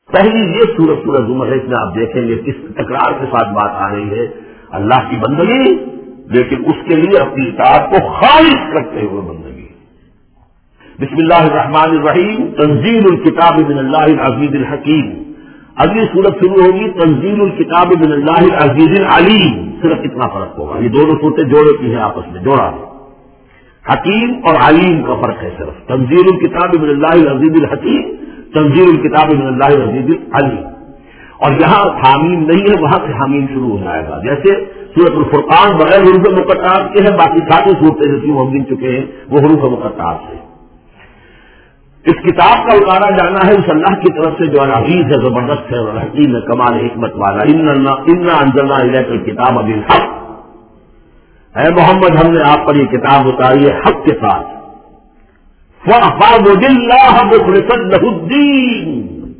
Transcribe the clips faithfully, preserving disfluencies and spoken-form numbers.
پہلی یہ سورت سورہ زمر ہے، اس میں آپ دیکھیں گے کس تکرار کے ساتھ بات آ رہی ہے، اللہ کی بندگی، لیکن اس کے لیے اپنی اطاعت کو خالص کرتے ہوئے بندگی۔ بسم اللہ الرحمن الرحیم، تنزیل الکتاب من اللہ العزیز الحکیم۔ اگلی سورت شروع ہوگی تنزیل الکتاب من اللہ العزیز العلیم، صرف اتنا فرق ہوگا، یہ دونوں صورتیں جوڑے کی ہیں آپس میں، جوڑا ہے۔ حکیم اور علیم کا فرق ہے صرف، تنزیل الکتاب من اللہ العزیز الحکیم، تنزیل الکتاب من اللہ العزیز العلیم۔ اور یہاں حامیم نہیں ہے، وہاں سے حامیم شروع ہو جائے گا، جیسے سورۃ الفرقان بغیر حروف مقطعات کے ہے، باقی ساری صورتیں جو ہم گن چکے ہیں وہ حروف مقطعات سے۔ اس کتاب کا اتارا جانا ہے اس اللہ کی طرف سے جو عزیز ہے، زبردست ہے اور حکیم ہے، کمال حکمت والا۔ انا انزلنا الیک الکتاب بالحق، اے محمد ہم نے آپ پر یہ کتاب اتاری ہے حق کے ساتھ۔ فَاعْبُدِ اللَّهَ مُخْلِصًا لَهُ الدِّينَ،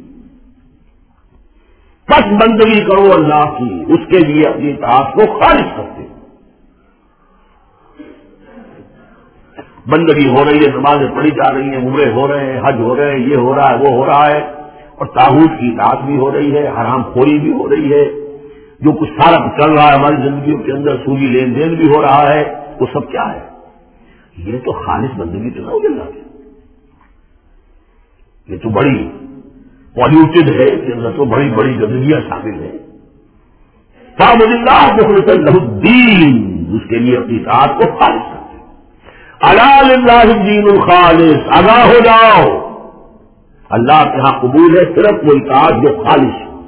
بس بندگی کرو اللہ کی، اس کے لیے اپنی اطاعت کو خالص کرتے۔ بندگی ہو رہی ہے، نمازیں پڑھی جا رہی ہیں، عمرے ہو رہے ہیں، حج ہو رہے ہیں، یہ ہو رہا ہے، وہ ہو رہا ہے، اور طاغوت کی اطاعت بھی ہو رہی ہے، حرام خوری بھی ہو رہی ہے، جو کچھ سارا چل رہا ہے ہماری زندگیوں کے اندر، سودی لین دین بھی ہو رہا ہے، وہ سب کیا ہے؟ یہ تو خالص بندگی تو نہ ہو اللہ کی، یہ تو بڑی پالیوٹیڈ ہے، اس کے اندر تو بڑی بڑی گندگیاں شامل ہیں۔ فَاعْبُدِ اللَّهَ مُخْلِصًا لَهُ الدِّينَ، اس کے لیے اپنی اطاعت کو خالص کرتے۔ الا للہ الدین الخالص، آگاہ ہو جاؤ، اللہ کے ہاں قبول ہے صرف وہ اطاعت جو خالص ہو۔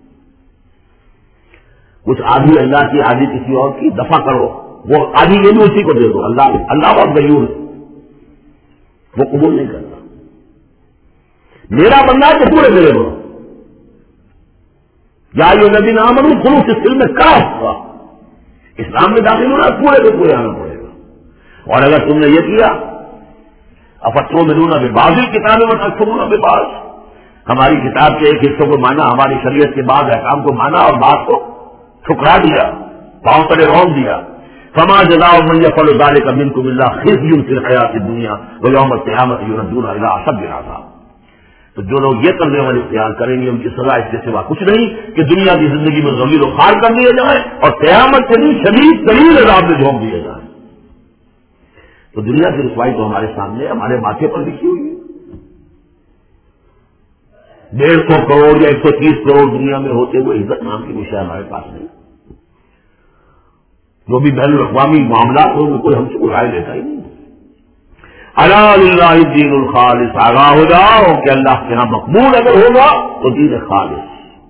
کچھ آدھی اللہ کی، آدھی کسی اور کی، دفع کرو، وہ آدھی یہ بھی اسی کو دے دو، اللہ اللہ بہت غیور ہے، وہ قبول نہیں کرتا۔ میرا بندہ ہے تو پورے میرے بنو، یا یہ نبی نام خلوص السلم میں کا ہوا، اسلام میں داخل ہونا پورے کے پورے آنا پڑے گا۔ اور اگر تم نے یہ کیا، افتؤمنون ببعض الکتاب وتکفرون ببعض، ہماری کتاب کے ایک حصوں کو مانا، ہماری شریعت کے بعد احکام کو مانا اور بات کو ٹھکرا دیا، پاؤں تلے رونق دیا۔ فما جزاء من يفعل ذلك منكم الا خزي في الحياة الدنيا ويوم القيامة يردون الى اشد العذاب۔ تو جو لوگ یہ طرز عمل اختیار کریں گے ان کی سزا اس کے سوا کچھ نہیں کہ دنیا کی زندگی میں ذلیل و خوار کر دیے جائیں اور قیامت کے دن شدید ترین عذاب میں جھونک دیے جائیں۔ تو دنیا کی رسوائی تو ہمارے سامنے، ہمارے ماتھے پر لکھی ہوئی ہے۔ ڈیڑھ سو کروڑ یا ایک سو تیس کروڑ دنیا میں ہوتے ہوئے عزت نام کی وشے ہمارے پاس نہیں، جو بھی بین الاقوامی معاملات ہوں ان کوئی ہم سے رائے لیتا ہی نہیں۔ الا للہ الدین الخالص، آگاہ ہو جاؤ کہ اللہ کے ہاں مقبول اگر ہوگا تو دین خالص۔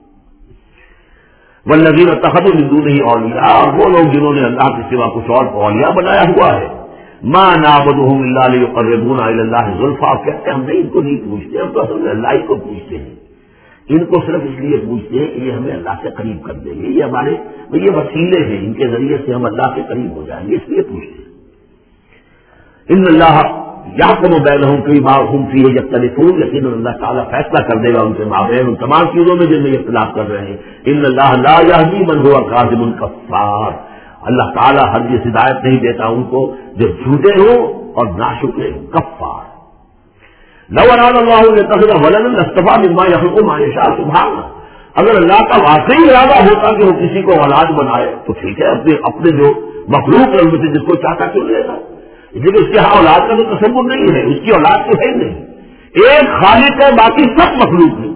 والذین اتخذوا من دونہ اولیاء، اور وہ لوگ جنہوں نے اللہ کے سوا کچھ اور کو اولیاء بنایا ہوا ہے، ما نعبدهم الا ليقربونا الى الله زلفى، کہتے ہیں ہم نہیں ان کو نہیں پوچھتے، ہم تو اصل میں اللہ ہی کو پوچھتے ہیں، ان کو صرف اس لیے پوچھتے ہیں کہ یہ ہمیں اللہ سے قریب کر دیں گے، یہ ہمارے یہ وسیلے ہیں، ان کے ذریعے سے ہم اللہ کے قریب ہو جائیں گے، اس لیے پوچھتے ہیں۔ ان اللہ یحکم بینہم فیما ھم فیہ یختلفون، لیکن اللہ تعالیٰ فیصلہ کر دے گا ان کے مابین ان تمام چیزوں میں جن میں اختلاف کر رہے ہیں۔ ان اللہ لا یہدی من ھو کاذب کفار، اللہ تعالیٰ ہرگز ہدایت نہیں دیتا ان کو جو جھوٹے ہوں اور ناشکرے ہوں، کفار۔ لو اراد اللہ لاتخذ ولدا لاصطفى مما يخلق ما يشاء، سبحانہ، اگر اللہ کا واقعی ارادہ ہوتا کہ وہ کسی کو اولاد بنائے تو ٹھیک ہے، اپنے اپنے جو مخلوق ہے ان میں سے جس کو چاہتا کیوں لے گا، لیکن اس کے ہاں اولاد کا تو تصور نہیں ہے، اس کی اولاد تو ہے نہیں، ایک خالق ہے باقی سب مخلوق ہے،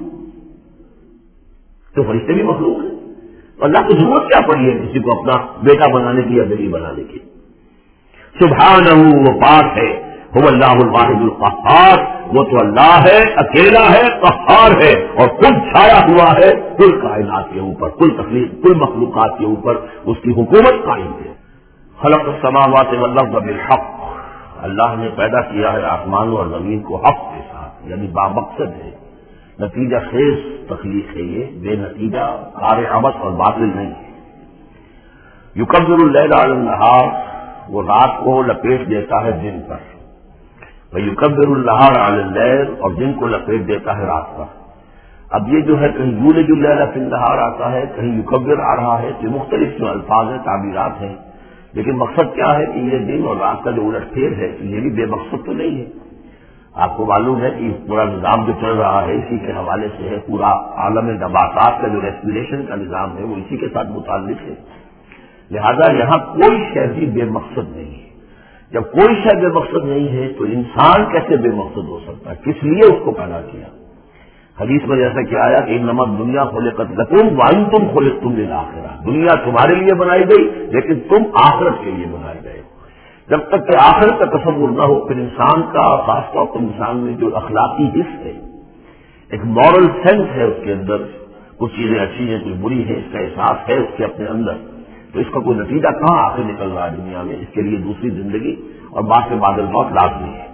تو فرشتے بھی مخلوق ہیں، اللہ کو ضرورت کیا پڑی ہے کسی کو اپنا بیٹا بنانے کی یا بیٹی بنانے کی۔ سبحانہ، وہ پاک ہے، هو اللہ الواحد القہار، وہ تو اللہ ہے، اکیلا ہے، قہار ہے، اور خود چھایا ہوا ہے کل کائنات کے اوپر، کل تخلیق، کل مخلوقات کے اوپر اس کی حکومت قائم ہے۔ خلق السماوات والارض بالحق، اللہ نے پیدا کیا ہے آسمانوں اور زمین کو حق کے ساتھ، یعنی بامقصد ہے، نتیجہ خیز تخلیق ہے، یہ بے نتیجہ کار عبث اور باطل نہیں ہے۔ یکبر اللیل علی النہار، وہ رات کو لپیٹ دیتا ہے دن پر، ویکبر النہار علی اللیل، اور دن کو لپیٹ دیتا ہے رات پر۔ اب یہ جو ہے کہیں یولج اللیل فی النہار آتا ہے، کہیں یکبر آ رہا ہے، تو مختلف جو الفاظ ہیں تعبیرات ہیں، لیکن مقصد کیا ہے کہ یہ دن اور رات کا جو الٹ پھیر ہے یہ بھی بے مقصد تو نہیں ہے۔ آپ کو معلوم ہے کہ پورا نظام جو چل رہا ہے اسی کے حوالے سے ہے، پورا عالم نباتات کا جو ریسپریشن کا نظام ہے وہ اسی کے ساتھ متعلق ہے. لہذا یہاں کوئی شے بھی بے مقصد نہیں ہے. جب کوئی شے بے مقصد نہیں ہے تو انسان کیسے بے مقصد ہو سکتا ہے؟ کس لیے اس کو پیدا کیا؟ حدیث میں جیسا کیا آیا کہ انما دنیا خلقت لکم وانتم خلقتم للآخرہ، دنیا تمہارے لیے بنائی گئی لیکن تم آخرت کے لیے بنائے گئے ہو. جب تک کہ آخرت کا تصور نہ ہو پھر انسان کا، خاص طور پر انسان میں جو اخلاقی حص ہے، ایک مورل سینس ہے اس کے اندر، کچھ چیزیں اچھی ہیں کچھ بری ہیں، اس کا احساس ہے اس کے اپنے اندر، تو اس کا کوئی نتیجہ کہاں آخر نکل رہا ہے دنیا میں؟ اس کے لیے دوسری زندگی اور بعد کے بعد الموت لازمی ہے.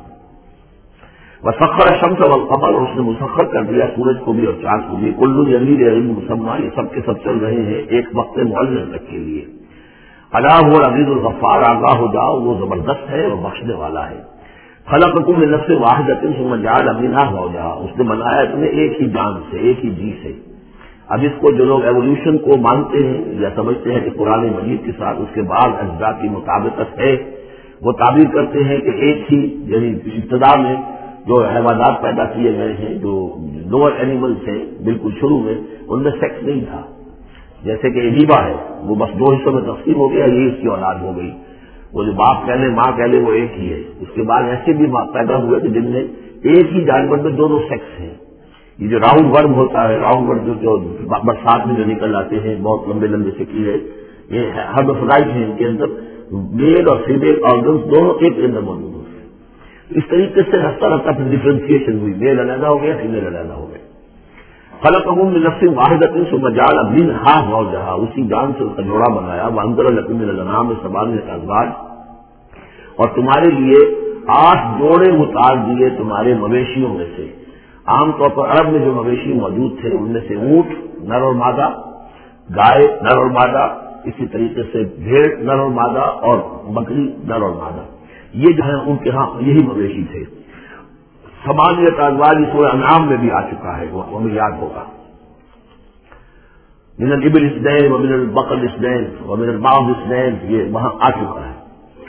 وسخر الشمس والقمر، اور اس نے مسخر کر دیا سورج کو بھی اور چاند کو بھی، کل یجری لعلم مسمى، یہ سب کے سب چل رہے ہیں ایک وقت معین تک کے لیے. الا هو العزیز الغفار، آگاہ ہو جاؤ وہ زبردست ہے اور بخشنے والا ہے. خلقکم من نفس واحدۃ ثم جعل منها زوجها، اس نے بنایا تمہیں ایک ہی جان سے، ایک ہی جی سے. اب اس کو جو لوگ ایولیوشن کو مانتے ہیں یا سمجھتے ہیں کہ قرآن مجید کے ساتھ اس کے بعد اجزاء کی مطابقت ہے، وہ تعبیر کرتے ہیں کہ ایک ہی، یعنی ابتدا میں جو حیوانات پیدا کیے گئے ہیں، جو لوور اینیملس ہیں بالکل شروع میں، ان میں سیکس نہیں تھا. جیسے کہ ایبا ہے وہ بس دو حصوں میں تقسیم ہو گیا، یہی اس کی اولاد ہو گئی. وہ جو باپ کہہ لے ماں کہہ لے وہ ایک ہی ہے. اس کے بعد ایسے بھی پیدا ہوئے کہ جن میں ایک ہی جانور میں دونوں سیکس ہیں. یہ جو راؤنڈ ورم ہوتا ہے، راؤنڈ ورم جو برسات میں جو نکل آتے ہیں بہت لمبے لمبے سے کیڑے، یہ ہربیفرائٹ ہیں، ان کے اندر میل اور فیمیل آرگنس دونوں ایک کے اندر موجود ہوتے ہیں. اس طریقے سے رفتہ رفتہ پھر ڈفرینسیشن ہوئی، میل علیحدہ ہو گیا فیمیل علیحدہ ہو گیا. خلقکم من نفس واحدۃ ثم جعل منها زوجها، اسی جان سے اس کا جوڑا بنایا. وانزل لکم من الانعام ثمانیۃ ازواج، اور تمہارے لیے آٹھ جوڑے اتار دیے تمہارے مویشیوں میں سے. عام طور پر عرب میں جو مویشی موجود تھے ان میں سے اونٹ نر اور مادہ، گائے نر اور مادہ، اسی طریقے سے بھیڑ نر اور مادہ اور بکری نر اور مادہ، یہ جو ہے ان کے ہاں یہی مویشی تھے. ثمانیۃ ازواج سورہ انعام میں بھی آ چکا ہے، وہ ہمیں یاد ہوگا. من الابل اثنین ومن البقر اثنین ومن الماعز اثنین، یہ وہاں آ چکا ہے.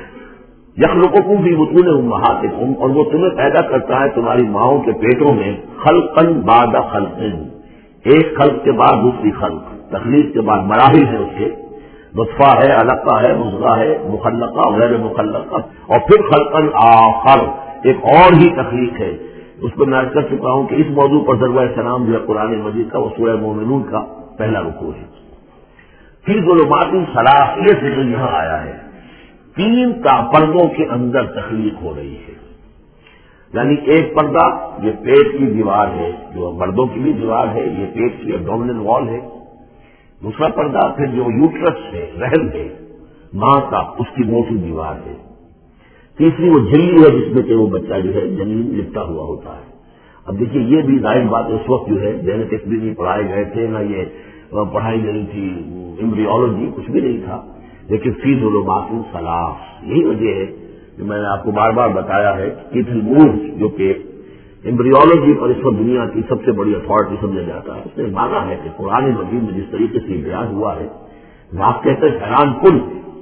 یخلقکم فی بطون امہاتکم، اور وہ تمہیں پیدا کرتا ہے تمہاری ماؤں کے پیٹوں میں، خلقا بعد خلق، ایک خلق کے بعد دوسری خلق. تخلیق کے بعد مراحل ہیں اس کے، نطفہ ہے، علقہ ہے، مضغہ ہے، مخلقہ غیر مخلقہ، اور پھر خلقا آخر، ایک اور ہی تخلیق ہے. اس کو میں عرض کر چکا ہوں کہ اس موضوع پر ضرب سلام جو ہے قرآن مجید کا وہ سورہ مومنون کا پہلا رکوع ہے. پھر ظلمات ثلاث، یہ ذکر یہاں آیا ہے، تین کا پردوں کے اندر تخلیق ہو رہی ہے. یعنی ایک پردہ یہ پیٹ کی دیوار ہے، جو مردوں کی بھی دیوار ہے، یہ پیٹ کی ایبڈومینل وال ہے. دوسرا پردہ پھر جو یوٹرس ہے، رحم ہے ماں کا، اس کی موٹی دیوار ہے. تیسری وہ جھلی ہے جس میں کہ وہ بچہ جو ہے جنین لپٹا ہوا ہوتا ہے. اب دیکھیے یہ بھی ظاہر بات اس وقت جو ہے جینیٹکس بھی نہیں پڑھائے گئے تھے، نہ یہ پڑھائی گئی تھی ایمبریولوجی، کچھ بھی نہیں تھا. لیکن فی ظلمات ثلاث، یہی وجہ ہے جو میں نے آپ کو بار بار بتایا ہے کہ تلمود جو کہ ایمبریولوجی پر اس وقت دنیا کی سب سے بڑی اتھارٹی سمجھا جاتا ہے، اس نے مانا ہے کہ قرآن مجید میں جس طریقے سے بیان ہوا ہے آپ کہتے ہیں حیران کن.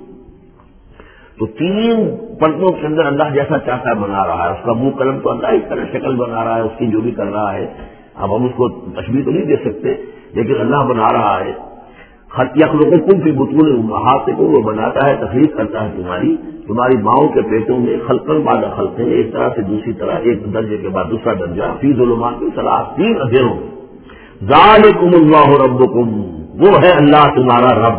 تو تین پردوں کے اندر اللہ جیسا چاہتا ہے بنا رہا ہے. اس کا منہ قلم تو اللہ اس طرح شکل بنا رہا ہے، اس کی جو بھی کر رہا ہے. اب ہم اس کو تشبیہ تو نہیں دے سکتے، لیکن اللہ بنا رہا ہے. یخلقکم فی بطون امہاتکم، وہ بناتا ہے، تخلیق کرتا ہے تمہاری تمہاری ماؤں کے پیٹوں میں، خلقا بعد خلق، ایک طرح سے دوسری طرح، ایک درجے کے بعد دوسرا درجہ، فی ظلمات ثلاث، تین اندھیروں میں. ذالکم اللہ ربکم، وہ ہے اللہ تمہارا رب.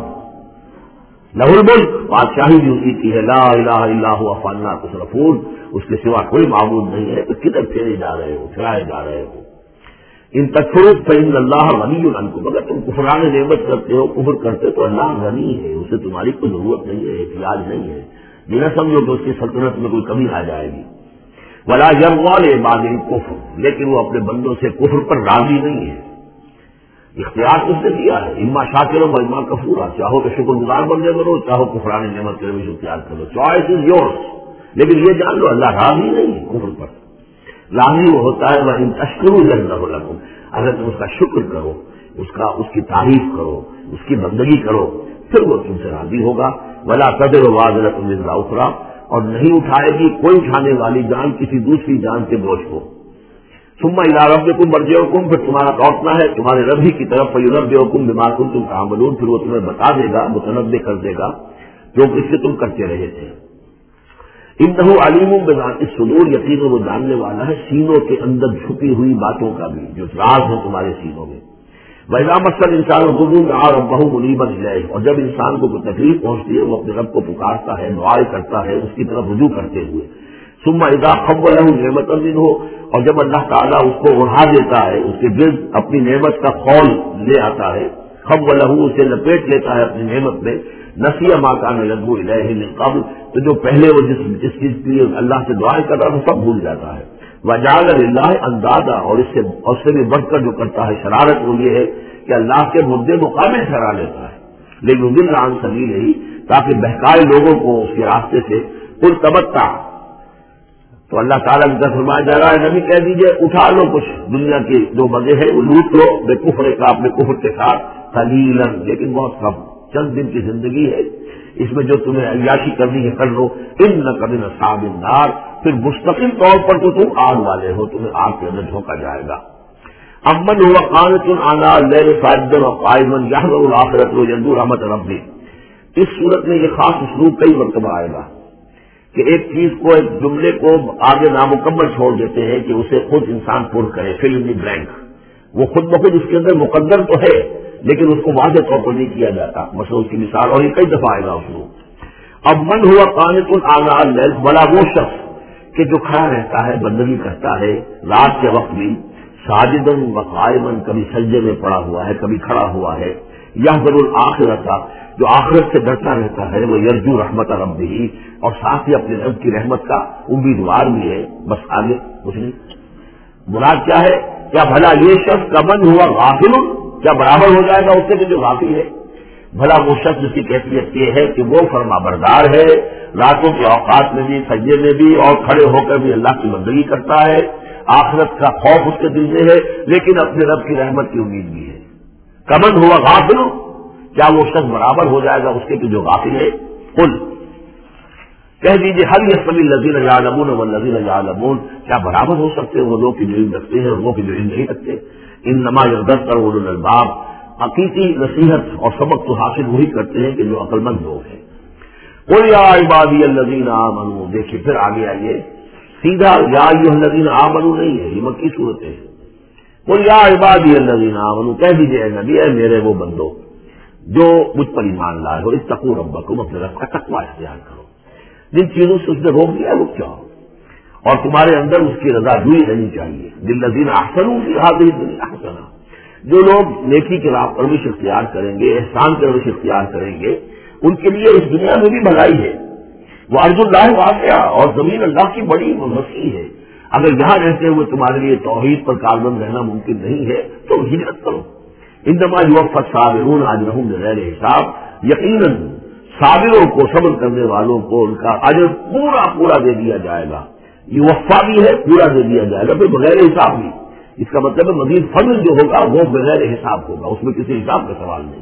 لہ الملک، بادشاہی بھی اسی کی ہے. لا الہ الا هو فانا تصرفون، اس کے سوا کوئی معبود نہیں ہے، تو کدھر پھیرے جا رہے ہو، پھرائے جا رہے ہو. ان تکفروا فإن اللہ غنی عنکم، اگر تم کفران نعمت کرتے ہو، کفر کرتے تو اللہ غنی ہے، اسے تمہاری کوئی ضرورت نہیں ہے، احتیاج نہیں ہے. یہ نہ سمجھو کہ اس کی سلطنت میں کوئی کمی آ جائے گی. ولا یرضی لعباد الکفر، لیکن وہ اپنے بندوں سے کفر پر راضی نہیں ہے. اختیار اس نے دیا ہے، اما شاکرا و اما کفورا، چاہو تو شکر گزار بندے بنو، چاہو کفران نعمت کے روش اختیار کرو، چوائس از یورس. لیکن یہ جان لو اللہ راضی نہیں ہے کفر پر. راضی وہ ہوتا ہے وَإِن تَشْكُرُوا يَزِدْكُمْ لَكُمْ، اگر تم اس کا شکر کرو، اس کا اس کی تعریف کرو، اس کی بندگی کرو، پھر وہ تم سے راضی ہوگا. وَلَا تَزِرُ وَازِرَةٌ وِزْرَ أُخْرَىٰ، اور نہیں اٹھائے گی کوئی اٹھانے والی جان کسی دوسری جان کے بوجھ کو. ثم الی ربکم مرجعکم، پھر تمہارا لوٹنا ہے تمہارے رب ہی کی طرف، فینبئکم بما کنتم تعملون، پھر وہ تمہیں بتا دے گا، متنبع کر دے گا جو کچھ سے تم کرتے رہے تھے. انہ علیم بذات الصدور، یقین وہ جاننے والا ہے سینوں کے اندر چھپی ہوئی باتوں کا بھی، جو راز ہے تمہارے سینوں میں. وَإِذَا مَسَّ الْإِنسَانَ ضُرٌّ دَعَا رَبَّهُ مُنِيبًا إِلَيْهِ، اور جب انسان کو کوئی تکلیف پہنچتی ہے وہ اپنے رب کو پکارتا ہے، دعائیں کرتا ہے اس کی طرف رجوع کرتے ہوئے. ثم اذا خوله نعمة منه، اور جب اللہ تعالیٰ اس کو اڑا دیتا ہے، اس کے گرد اپنی نعمت کا خول لے آتا ہے، خوله اسے لپیٹ لیتا ہے اپنی نعمت میں، نسی ما کان یدعو الیہ من قبل، تو جو پہلے وہ جس جس چیز کے لیے اللہ سے دعائیں کر رہا تھا سب بھول جاتا ہے. وجعل للہ اندادا، اور اس سے اس سے بھی بڑھ کر جو کرتا ہے شرارت وہ یہ ہے کہ اللہ کے مدے مقابل ٹھہرا لیتا ہے. لیکن ضل عن سبیلہ، تاکہ بہکائے لوگوں کو اس کے راستے سے. قل تمتع، تو اللہ تعالیٰ کی طرف فرمایا جا رہا ہے نبی کہہ دیجئے اٹھا لو کچھ دنیا کے جو مزے ہیں وہ لوٹ لو بے کفر کا اپنے کفر کے ساتھ، قلیلا، لیکن بہت کم، چند دن کی زندگی ہے، اس میں جو تمہیں عیاشی کرنی ہے کر لو. انک من اصحاب النار، پھر مستقل طور پر تو تم آگ والے ہو، تمہیں آگ کے اندر جھونکا جائے گا. امن هو قانت آناء الليل ساجدا وقائما يحذر الآخرة ويرجو رحمت ربه. اس صورت میں یہ خاص اسلوب کئی مرتبہ آئے گا کہ ایک چیز کو، ایک جملے کو آگے نامکمل چھوڑ دیتے ہیں کہ اسے خود انسان پر کرے، فل ان دی بلینک. وہ خود بخود اس کے اندر مقدر تو ہے لیکن اس کو واضح طور پر نہیں کیا جاتا. مثلا اس کی مثال، اور یہ کئی دفعہ آئے گا اسلوب. اب من ہوا قانت آناء اللیل، بلا وہ شخص کہ جو کھڑا رہتا ہے، بندگی کرتا ہے رات کے وقت بھی، ساجدن و قائمن، کبھی سجدے میں پڑا ہوا ہے کبھی کھڑا ہوا ہے. یحذر الآخرۃ، جو آخرت سے ڈرتا رہتا ہے، وہ یرجو رحمت ربہ، اور ساتھ ہی اپنے رب کی رحمت کا امیدوار بھی ہے. بس آگے کچھ نہیں. مراد کیا ہے؟ کیا بھلا یہ شخص کمن ہوا غافل، کیا برابر ہو جائے گا اس سے کہ جو غافل ہے؟ بھلا وہ شخص جس کی کیفیت یہ ہے کہ وہ فرما بردار ہے، راتوں کے اوقات میں بھی، سجدے میں بھی، اور کھڑے ہو کر بھی اللہ کی بندگی کرتا ہے، آخرت کا خوف اس کے دل میں ہے، لیکن اپنے رب کی رحمت کی امید بھی ہے. کمن ہوا غافل، کیا وہ شخص برابر ہو جائے گا اس کے کہ جو غافل ہے؟ قل، کہہ دیجیے هل یستوی الذین یعلمون والذین لا یعلمون، کیا برابر ہو سکتے ہیں وہ لوگ جو علم رکھتے ہیں اور وہ جو علم نہیں رکھتے؟ انما یذکر اولو الالباب، حقیقی نصیحت اور سبق تو حاصل وہی کرتے ہیں کہ جو عقل مند لوگ ہیں. قل یا عبادی الذین آمنوا، دیکھیے پھر آگے آئیے، سیدھا یا ایھا الذین آمنوا نہیں ہے، یہ مکی صورت ہے. قل یا عبادی الذین آمنوا، کہہ دیجیے اے نبی، اے میرے وہ بندو جو مجھ پر ایمان لائے ہو، اتقوا ربکم، اپنے رب کا تقوی اختیار کرو. جن چیزوں سے اس نے روک دیا رک جاؤ، اور تمہارے اندر اس کی رضا جوئی رہنی چاہیے. للذین احسنوا فی ھذہ الدنیا حسنہ، جو لوگ نیکی کی راہ پر روش اختیار کریں گے، احسان کی روش اختیار کریں گے، ان کے لیے اس دنیا میں بھی بھلائی ہے. وہ ارض اللہ واسعہ، اور زمین اللہ کی بڑی وسیع ہے. اگر یہاں رہتے ہوئے تمہارے لیے توحید پر کاربند رہنا ممکن نہیں ہے تو ہجرت کرو. انما یوفی الصابرون اجرهم بغیر حساب، یقیناً صابروں کو، صبر کرنے والوں کو ان کا اجر پورا پورا دے دیا جائے گا. یوفا بھی ہے، پورا دے دیا جائے گا، پھر بغیر حساب بھی. اس کا مطلب ہے مزید فضل جو ہوگا وہ بغیر حساب ہوگا، اس میں کسی حساب کا سوال نہیں.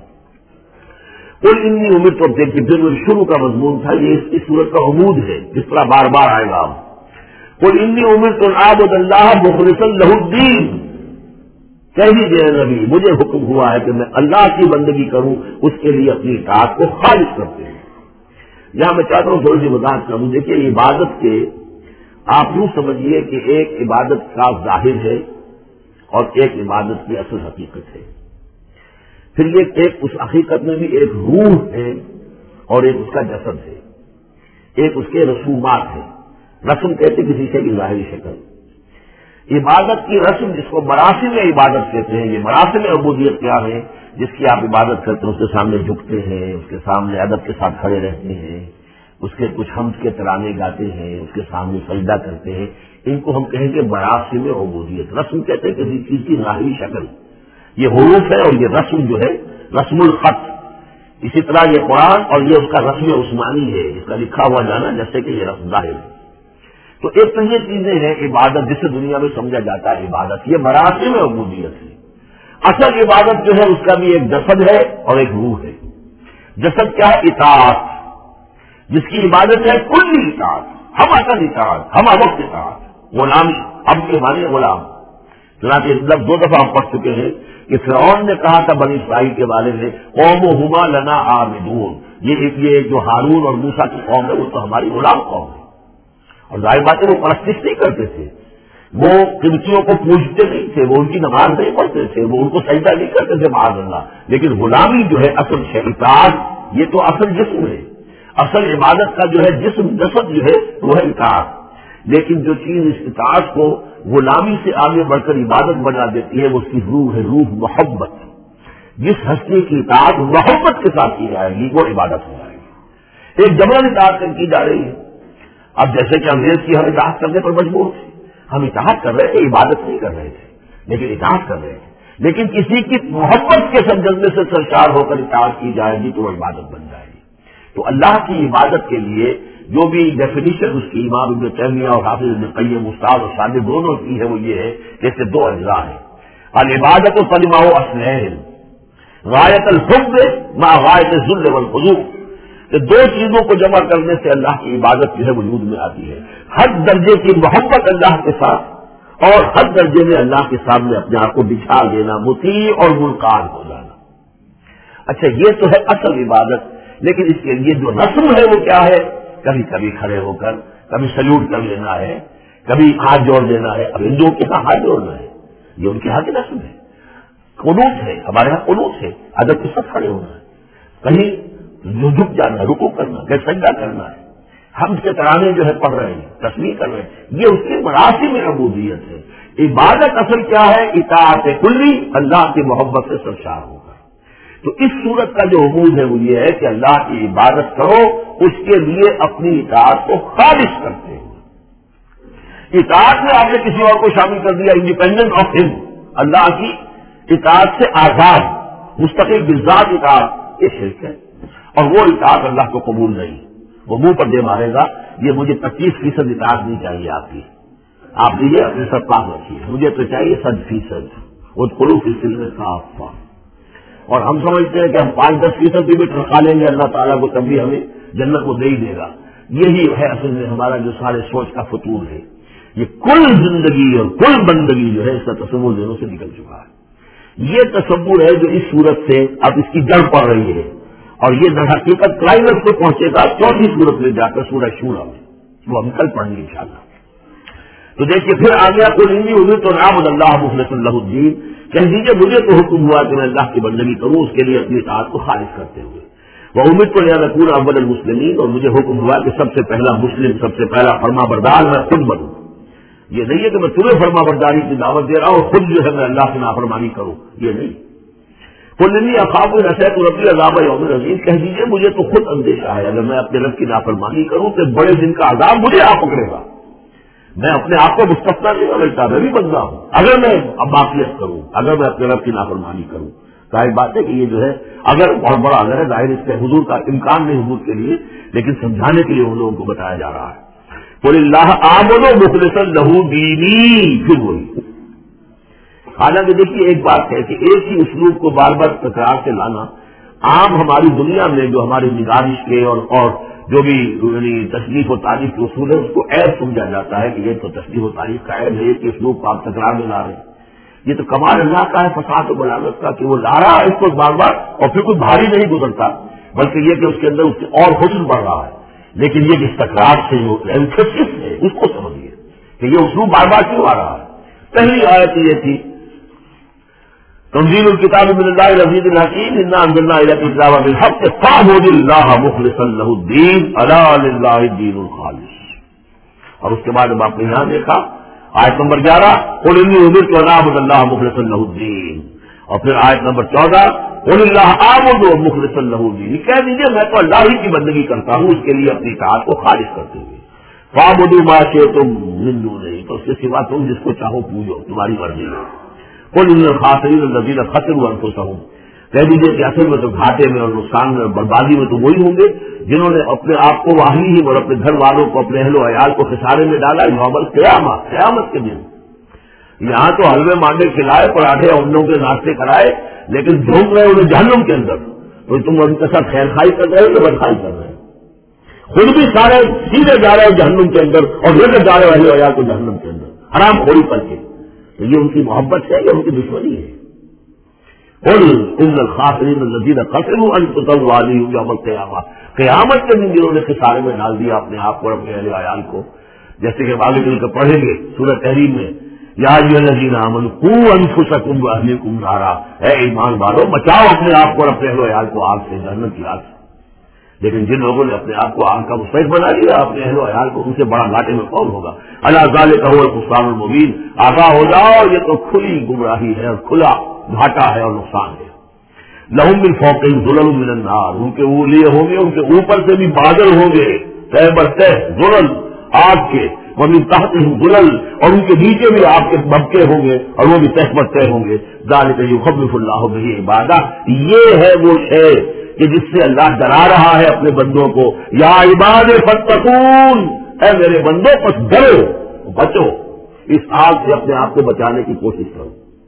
قل انی امرت، تو دیکھیے پھر شروع کا مضمون تھا، یہ اس صورت کا عمود ہے جس طرح بار بار آئے گا. قل انی امرت ان اعبد اللہ مخلصا لہ الدین، کہہ دیجیے نبی مجھے حکم ہوا ہے کہ میں اللہ کی بندگی کروں، اس کے لیے اپنی اطاعت کو خالص کرتے ہیں. یہاں میں چاہتا ہوں تھوڑی سی وضاحت کروں. دیکھیے عبادت کے آپ یوں سمجھیے کہ ایک عبادت کا ظاہر ہے اور ایک عبادت کی اصل حقیقت ہے. پھر یہ ایک اس حقیقت میں بھی ایک روح ہے اور ایک اس کا جسد ہے، ایک اس کے رسومات ہیں. رسم کہتے کسی سے بھی ظاہری شکل. عبادت کی رسم جس کو مراسم عبادت کہتے ہیں، یہ مراسم عبودیت کیا ہے؟ جس کی آپ عبادت کرتے ہیں، اس کے سامنے جھکتے ہیں، اس کے سامنے ادب کے ساتھ کھڑے رہتے ہیں، اس کے کچھ حمد کے ترانے گاتے ہیں، اس کے سامنے سجدہ کرتے ہیں. ان کو ہم کہیں گے مراسم عبودیت. رسم کہتے ہیں کسی چیز کی ظاہری شکل. یہ حروف ہے اور یہ رسم جو ہے رسم الخط. اسی طرح یہ قرآن اور یہ اس کا رسم عثمانی ہے، اس کا لکھا ہوا جانا جیسے کہ یہ رسم ظاہر ہے. تو ایک تو یہ چیزیں ہیں عبادت جسے دنیا میں سمجھا جاتا ہے عبادت، یہ مراسم عبودیت ہے. اصل عبادت جو ہے اس کا بھی ایک جسد ہے اور ایک روح ہے. جسد کیا ہے؟ اطاعت. جس کی عبادت ہے کلی اطاعت، ہم اصل اطاعت، ہم وقت اطاعت، غلامی، اب کے مانے غلام. چنانچہ لفظ دو دفعہ ہم پڑھ چکے ہیں کہ فرعون نے کہا تھا بنی اسرائیل کے بارے میں قومہما لنا عابدون، یہ یہ جو ہارون اور موسیٰ کی قوم ہے وہ تو ہماری غلام قوم ہے. اور ظاہر بات ہے وہ پرستش نہیں کرتے تھے، وہ قبطیوں کو پوجتے نہیں تھے، وہ ان کی نماز نہیں پڑھتے تھے، وہ ان کو سجدہ نہیں کرتے تھے معاذ اللہ. لیکن غلامی جو ہے اصل ہے، اطاعت یہ تو اصل جسم ہے، اصل عبادت کا جو ہے جسم جسد جو ہے وہ ہے اطاعت. لیکن جو چیز اس اطاعت کو غلامی سے آگے بڑھ کر عبادت بنا دیتی ہے وہ اس کی روح ہے، روح محبت. جس ہستی کی اطاعت محبت کے ساتھ کی جائے گی وہ عبادت ہو جائے گی. ایک جبرن اطاعت کی جا رہی ہے. اب جیسے کہ انگریز کی ہم اطاعت کرنے پر مجبور تھے، ہم اطاعت کر رہے تھے، عبادت نہیں کر رہے تھے لیکن اطاعت کر رہے تھے. لیکن کسی کی محبت کے سرجلنے سے سرشار ہو کر اطاعت کی جائے گی تو وہ عبادت بن جائے گی. تو اللہ کی عبادت کے لیے جو بھی ڈیفینیشن اس کی امام ابن تیمیہ اور حافظ ابن قیم استاد اور شاگرد دونوں کی ہے وہ یہ ہے کہ اس سے دو اجزاء ہیں. العبادت و کلمہ و اصلین غایت الحب مع غایت الذل والخضوع، کہ دو چیزوں کو جمع کرنے سے اللہ کی عبادت جو ہے وجود میں آتی ہے. ہر درجے کی محبت اللہ کے ساتھ اور ہر درجے میں اللہ کے سامنے اپنے آپ کو بچھا دینا، مطیع اور منقاد ہو جانا. اچھا یہ تو ہے اصل عبادت. لیکن اس کے لیے جو رسم ہے وہ کیا ہے؟ کبھی کبھی کھڑے ہو کر کبھی سلیوٹ کر لینا ہے، کبھی ہاتھ جوڑ دینا ہے. اب ہندوؤں کے ہاں ہاتھ جوڑنا ہے، یہ ان کے ہاتھ کی رسم ہے. قنوت ہے، ہمارے یہاں قنوت ہے، ادب کے ساتھ کھڑے ہونا ہے. کہیں جو جھک جانا ہے، رکوع کرنا، کہیں سجدہ کرنا ہے. ہم سے ترانے جو ہے پڑھ رہے ہیں، تسبیح کر رہے ہیں، یہ اس کے مراسم عبودیت ہے. عبادت اصل کیا ہے؟ اطاعت کلی، اللہ کی محبت سے سرشار ہوگا. تو اس صورت کا جو عمود ہے وہ یہ ہے کہ اللہ کی عبادت کرو، اس کے لیے اپنی اطاعت کو خالص کرتے ہیں. اطاعت میں آپ نے کسی اور کو شامل کر دیا، انڈیپینڈنٹ آف ہم، اللہ کی اطاعت سے آزاد مستقل بذات اطاعت، یہ شرک ہے. اور وہ اطاعت اللہ کو قبول نہیں. وہ منہ پر دے مارے گا یہ مجھے پچیس فیصد اطاعت نہیں چاہیے آپ کی، آپ دیجیے اپنے سر پاس رکھیے، مجھے تو چاہیے صد فیصد. وہ قلوب اس سلسلے صاف. اور ہم سمجھتے ہیں کہ ہم پانچ دس فیصد بھی رکھا لیں گے اللہ تعالیٰ کو تب بھی ہمیں جنت کو دے ہی دے گا. یہی ہے اصل میں ہمارا جو سارے سوچ کا فطور ہے. یہ کل زندگی اور کل بندگی جو ہے اس کا تصور دنوں سے نکل چکا ہے. یہ تصور ہے جو اس صورت سے اب اس کی جڑ پڑ رہی ہے، اور یہ در حقیقت کلائمیکس کو پہنچے گا چوتھی صورت میں جا کر سورہ شورا میں، وہ ہم کل پڑھیں گے انشاءاللہ. تو دیکھیے پھر آ گیا کوئی ہندی ہوگی تو نعبد اللہ مخلص اللہ الدین، کہہ دیجیے مجھے تو حکم ہوا کہ میں اللہ کی بندگی کروں، اس کے لیے اپنی اطاعت کو خالص کرتے ہوئے. وہ امید کو لیا رکھوں اول المسلمین، اور مجھے حکم ہوا کہ سب سے پہلا مسلم، سب سے پہلا فرما بردار میں خود بنوں. یہ نہیں ہے کہ میں تمہیں فرما برداری کی دعوت دے رہا ہوں خود جو ہے میں اللہ کی نافرمانی کروں، یہ نہیں. کلنی اخاف نسیت ربی عذاب یوم عظیم، کہہ دیجیے مجھے تو خود اندیشہ ہے اگر میں اپنے رب کی نافرمانی کروں تو بڑے دن کا عذاب مجھے آ پکڑے گا. میں اپنے آپ کو مستثنا نہیں سمجھتا، میں بھی بندہ ہوں. اگر میں اب معصیت کروں، اگر میں اپنے رب کی نافرمانی کروں، ظاہر بات ہے کہ یہ جو ہے اگر بہت بڑا اگر ہے، ظاہر اس کے حضور کا امکان نہیں حضور کے لیے، لیکن سمجھانے کے لیے ان لوگوں کو بتایا جا رہا ہے. قل اللہ آمنوا مخلصا لہ دینی، پھر وہی. حالانکہ دیکھیے ایک بات ہے کہ ایک ہی اسلوب کو بار بار تکرار سے لانا عام ہماری دنیا میں جو ہماری نگارش کے اور اور جو بھی یعنی تصنیف و تعریف کے اصول ہے اس کو عیب سمجھا جاتا ہے کہ یہ تو تصنیف و تعریف کا عیب ہے کہ اسلوب کو آپ تکرار میں لا رہے ہیں. یہ تو کمال اللہ کا ہے فساد و بلاغت کا کہ وہ لا رہا ہے اس کو بار بار اور پھر کوئی بھاری نہیں گزرتا، بلکہ یہ کہ اس کے اندر اس کے اور حسن بڑھ رہا ہے. لیکن یہ اس تکرار سے جو ایمفیسس ہے اس کو سمجھیے کہ یہ اسلوب بار بار کیوں آ رہا ہے. پہلی آیت یہ تھی تنزیل الکتاب من اللہ العزیز الحکیم انا انزلنا الیک الکتاب بالحق فاعبد اللہ مخلصا لہ الدین الا للہ الدین الخالص. اور اس کے بعد اب آپ نے یہاں دیکھا آیت نمبر گیارہ قل انی امرت ان اعبد اللہ مخلصا لہ الدین، اور پھر آیت نمبر چودہ قل اللہ اعبد مخلصا لہ الدین. کہہ دیجیے میں تو اللہ ہی کی بندگی کرتا ہوں، اس کے لیے اپنی اطاعت کو خالص کرتے ہوئے. فاعبدوا ما شئتم من دونہ، تو اس کے سوا تم جس کو چاہو پوجو، تمہاری مرضی ہے. قل ان الخاسرین الذین خسروا انفسهم، کہہ دیجیے کہ اصل میں تو گھاٹے میں اور نقصان میں اور بربادی میں تو وہی ہوں گے جنہوں نے اپنے آپ کو واہلیم اور اپنے گھر والوں کو اپنے اہل و عیال کو خسارے میں ڈالا یوم القیامہ، قیامت کے دن. یہاں تو حلوے مانڈے کھلائے، پراٹھے اونوں کے ناشتے کرائے، لیکن جھونک رہے انہیں جہنم کے اندر. تو تم ان کے ساتھ خیر خائی کر رہے ہو یا بدخائی کر رہے ہو؟ خود بھی سارے سیدھے جا رہے ہو جہنم کے اندر اور لے کر جا رہے اہل عیال کو جہنم کے اندر حرام خوری کر کے. تو یہ ان کی محبت ہے یا ان کی دشمنی ہے؟ قل ان الخاسرین الذین خسروا انفسهم وأهلیہم یوم القیامہ. قیامت کے دن جنہوں نے خسارے میں ڈال دیا اپنے آپ کو اور اپنے اہل عیال کو، جیسے کہ آگے چل کر پڑھیں گے سورہ تحریم میں، یا ایھا الذین آمنوا قوا انفسکم واہلیکم نارا، اے ایمان والو بچاؤ اپنے آپ کو اور اپنے اہل عیال کو آگ سے، جہنم کی آگ سے. لیکن جن لوگوں نے اپنے آپ کو آگ کا مستحق بنا لیا اپنے اہل و عیال کو، ان سے بڑا گھاٹے میں کون ہوگا؟ الا ذالک هو الخسران المبین. آگاہ ہو جاؤ یہ تو کھلی گمراہی ہے اور کھلا گھاٹا ہے اور نقصان ہے. لہم من فوقہم ظلل من النار، ان کے لیے ہوں گے ان کے اوپر سے بھی بادل ہوں گے تہ بر تہ ظلل آگ کے، ومن تحتہم ظلل، اور ان کے نیچے بھی آگ کے ببکے ہوں گے اور وہ بھی تہ بر تہ ہوں گے. ذالک یخوف اللہ بہ عبادہ، یہ ہے وہ شے کہ جس سے اللہ ڈرا رہا ہے اپنے بندوں کو. یا عباد فاتقون، اے میرے بندوں پس ڈرو بچو، اس آگ سے اپنے آپ کو بچانے کی کوشش کرو.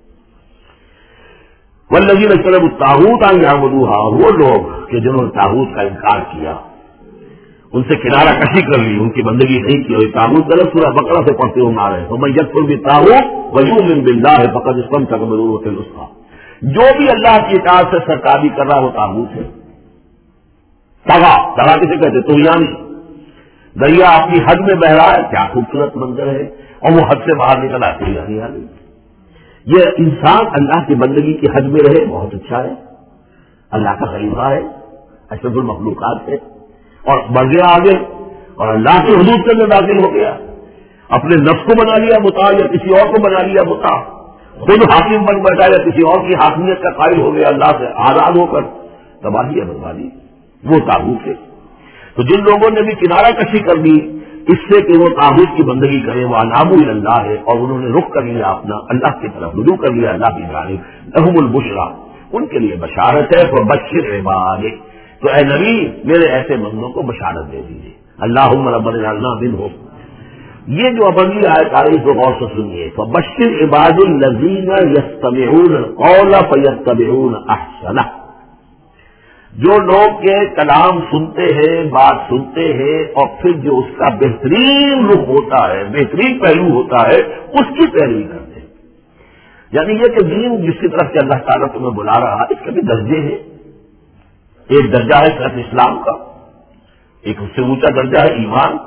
والذین اجتنبوا الطاغوت ان یعبدوها، وہ لوگ کہ جنہوں نے طاغوت کا انکار کیا، ان سے کنارہ کشی کر لی، ان کی بندگی نہیں کی. اور طاغوت غلط سورہ بقرہ سے پڑھتے ہوئے آ رہے ہیں، ومن یکفر بالطاغوت ویؤمن باللہ فقد استمسک بالعروۃ الوثقی. جو بھی اللہ کی اطاعت سے سرکاری کر رہا وہ طاغوت ہے. تغا تغا کسے کہتے؟ طغیانی. دریا اپنی حد میں بہ رہا ہے، کیا خوبصورت منظر ہے، اور وہ حد سے باہر نکلا، طغیانی آ گئی. یہ انسان اللہ کی بندگی کی حد میں رہے بہت اچھا ہے، اللہ کا خلیفہ ہے، اشرف المخلوقات ہے، اور بڑھ گیا آگے اور اللہ کی حدود کے اندر داخل ہو گیا، اپنے نفس کو بنا لیا مطاع یا کسی اور کو بنا لیا مطاع، خود حاکم بن بیٹھا یا کسی اور کی حاکمیت کا قائل ہو گیا، اللہ سے آزاد ہو کر تباہی ہے بربادی، وہ طاغوت ہے. تو جن لوگوں نے بھی کنارہ کشی کر دی اس سے کہ وہ طاغوت کی بندگی کریں، وہ انابوا الی اللہ ہے، اور انہوں نے رخ کر لیا اپنا اللہ کی طرف، رجوع کر لیا اللہ کی جانب، لہم البشریٰ، ان کے لیے بشارت ہے. فبشر عباد، تو اے نبی میرے ایسے بندوں کو بشارت دے دیجیے. اللہم ربنا اجعلنا منہم. یہ جو ابھی آیت آ رہی ہے تو غور سے سنیے. فبشر عباد الذین یستمعون القول فیتبعون احسنہ، جو لوگ کے کلام سنتے ہیں، بات سنتے ہیں، اور پھر جو اس کا بہترین رخ ہوتا ہے، بہترین پہلو ہوتا ہے، اس کی پیروی کرتے ہیں. یعنی یہ کہ دین جس کی طرف سے اللہ تعالیٰ تمہیں بلا رہا ہے اس کے بھی درجے ہیں. ایک درجہ ہے صرف اسلام کا، ایک اس سے اونچا درجہ ہے ایمان،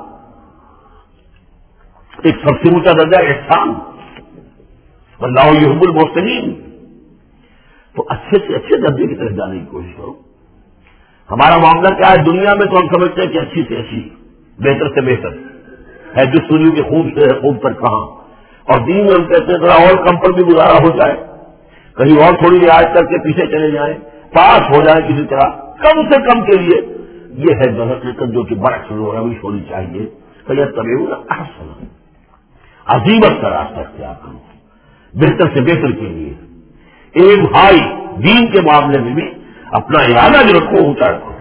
ایک سب سے اونچا درجہ ہے احسان، واللہ یحب المحسنین. تو اچھے سے اچھے درجے کی طرف جانے کی کوشش کرو. ہمارا معاملہ کیا ہے؟ دنیا میں تو ہم سمجھتے ہیں کہ اچھی سے اچھی، بہتر سے بہتر ہے، جو سنیوں کے خوب سے ہے خوب پر کہاں، اور دین میں ہم کہتے ہیں ذرا اور کم پر بھی گزارا ہو جائے، کہیں اور تھوڑی رعایت کر کے پیچھے چلے جائیں، پاس ہو جائیں کسی طرح کم سے کم کے لیے. یہ ہے حقیقت جو کہ برعکس روش ہونی چاہیے. فیتبعون احسنہ، عظیمت کا راستہ اختیار کرو بہتر سے بہتر کے لیے. ایک بھائی دین کے معاملے میں بھی اپنا ارادہ جو رکھو اونچا رکھو.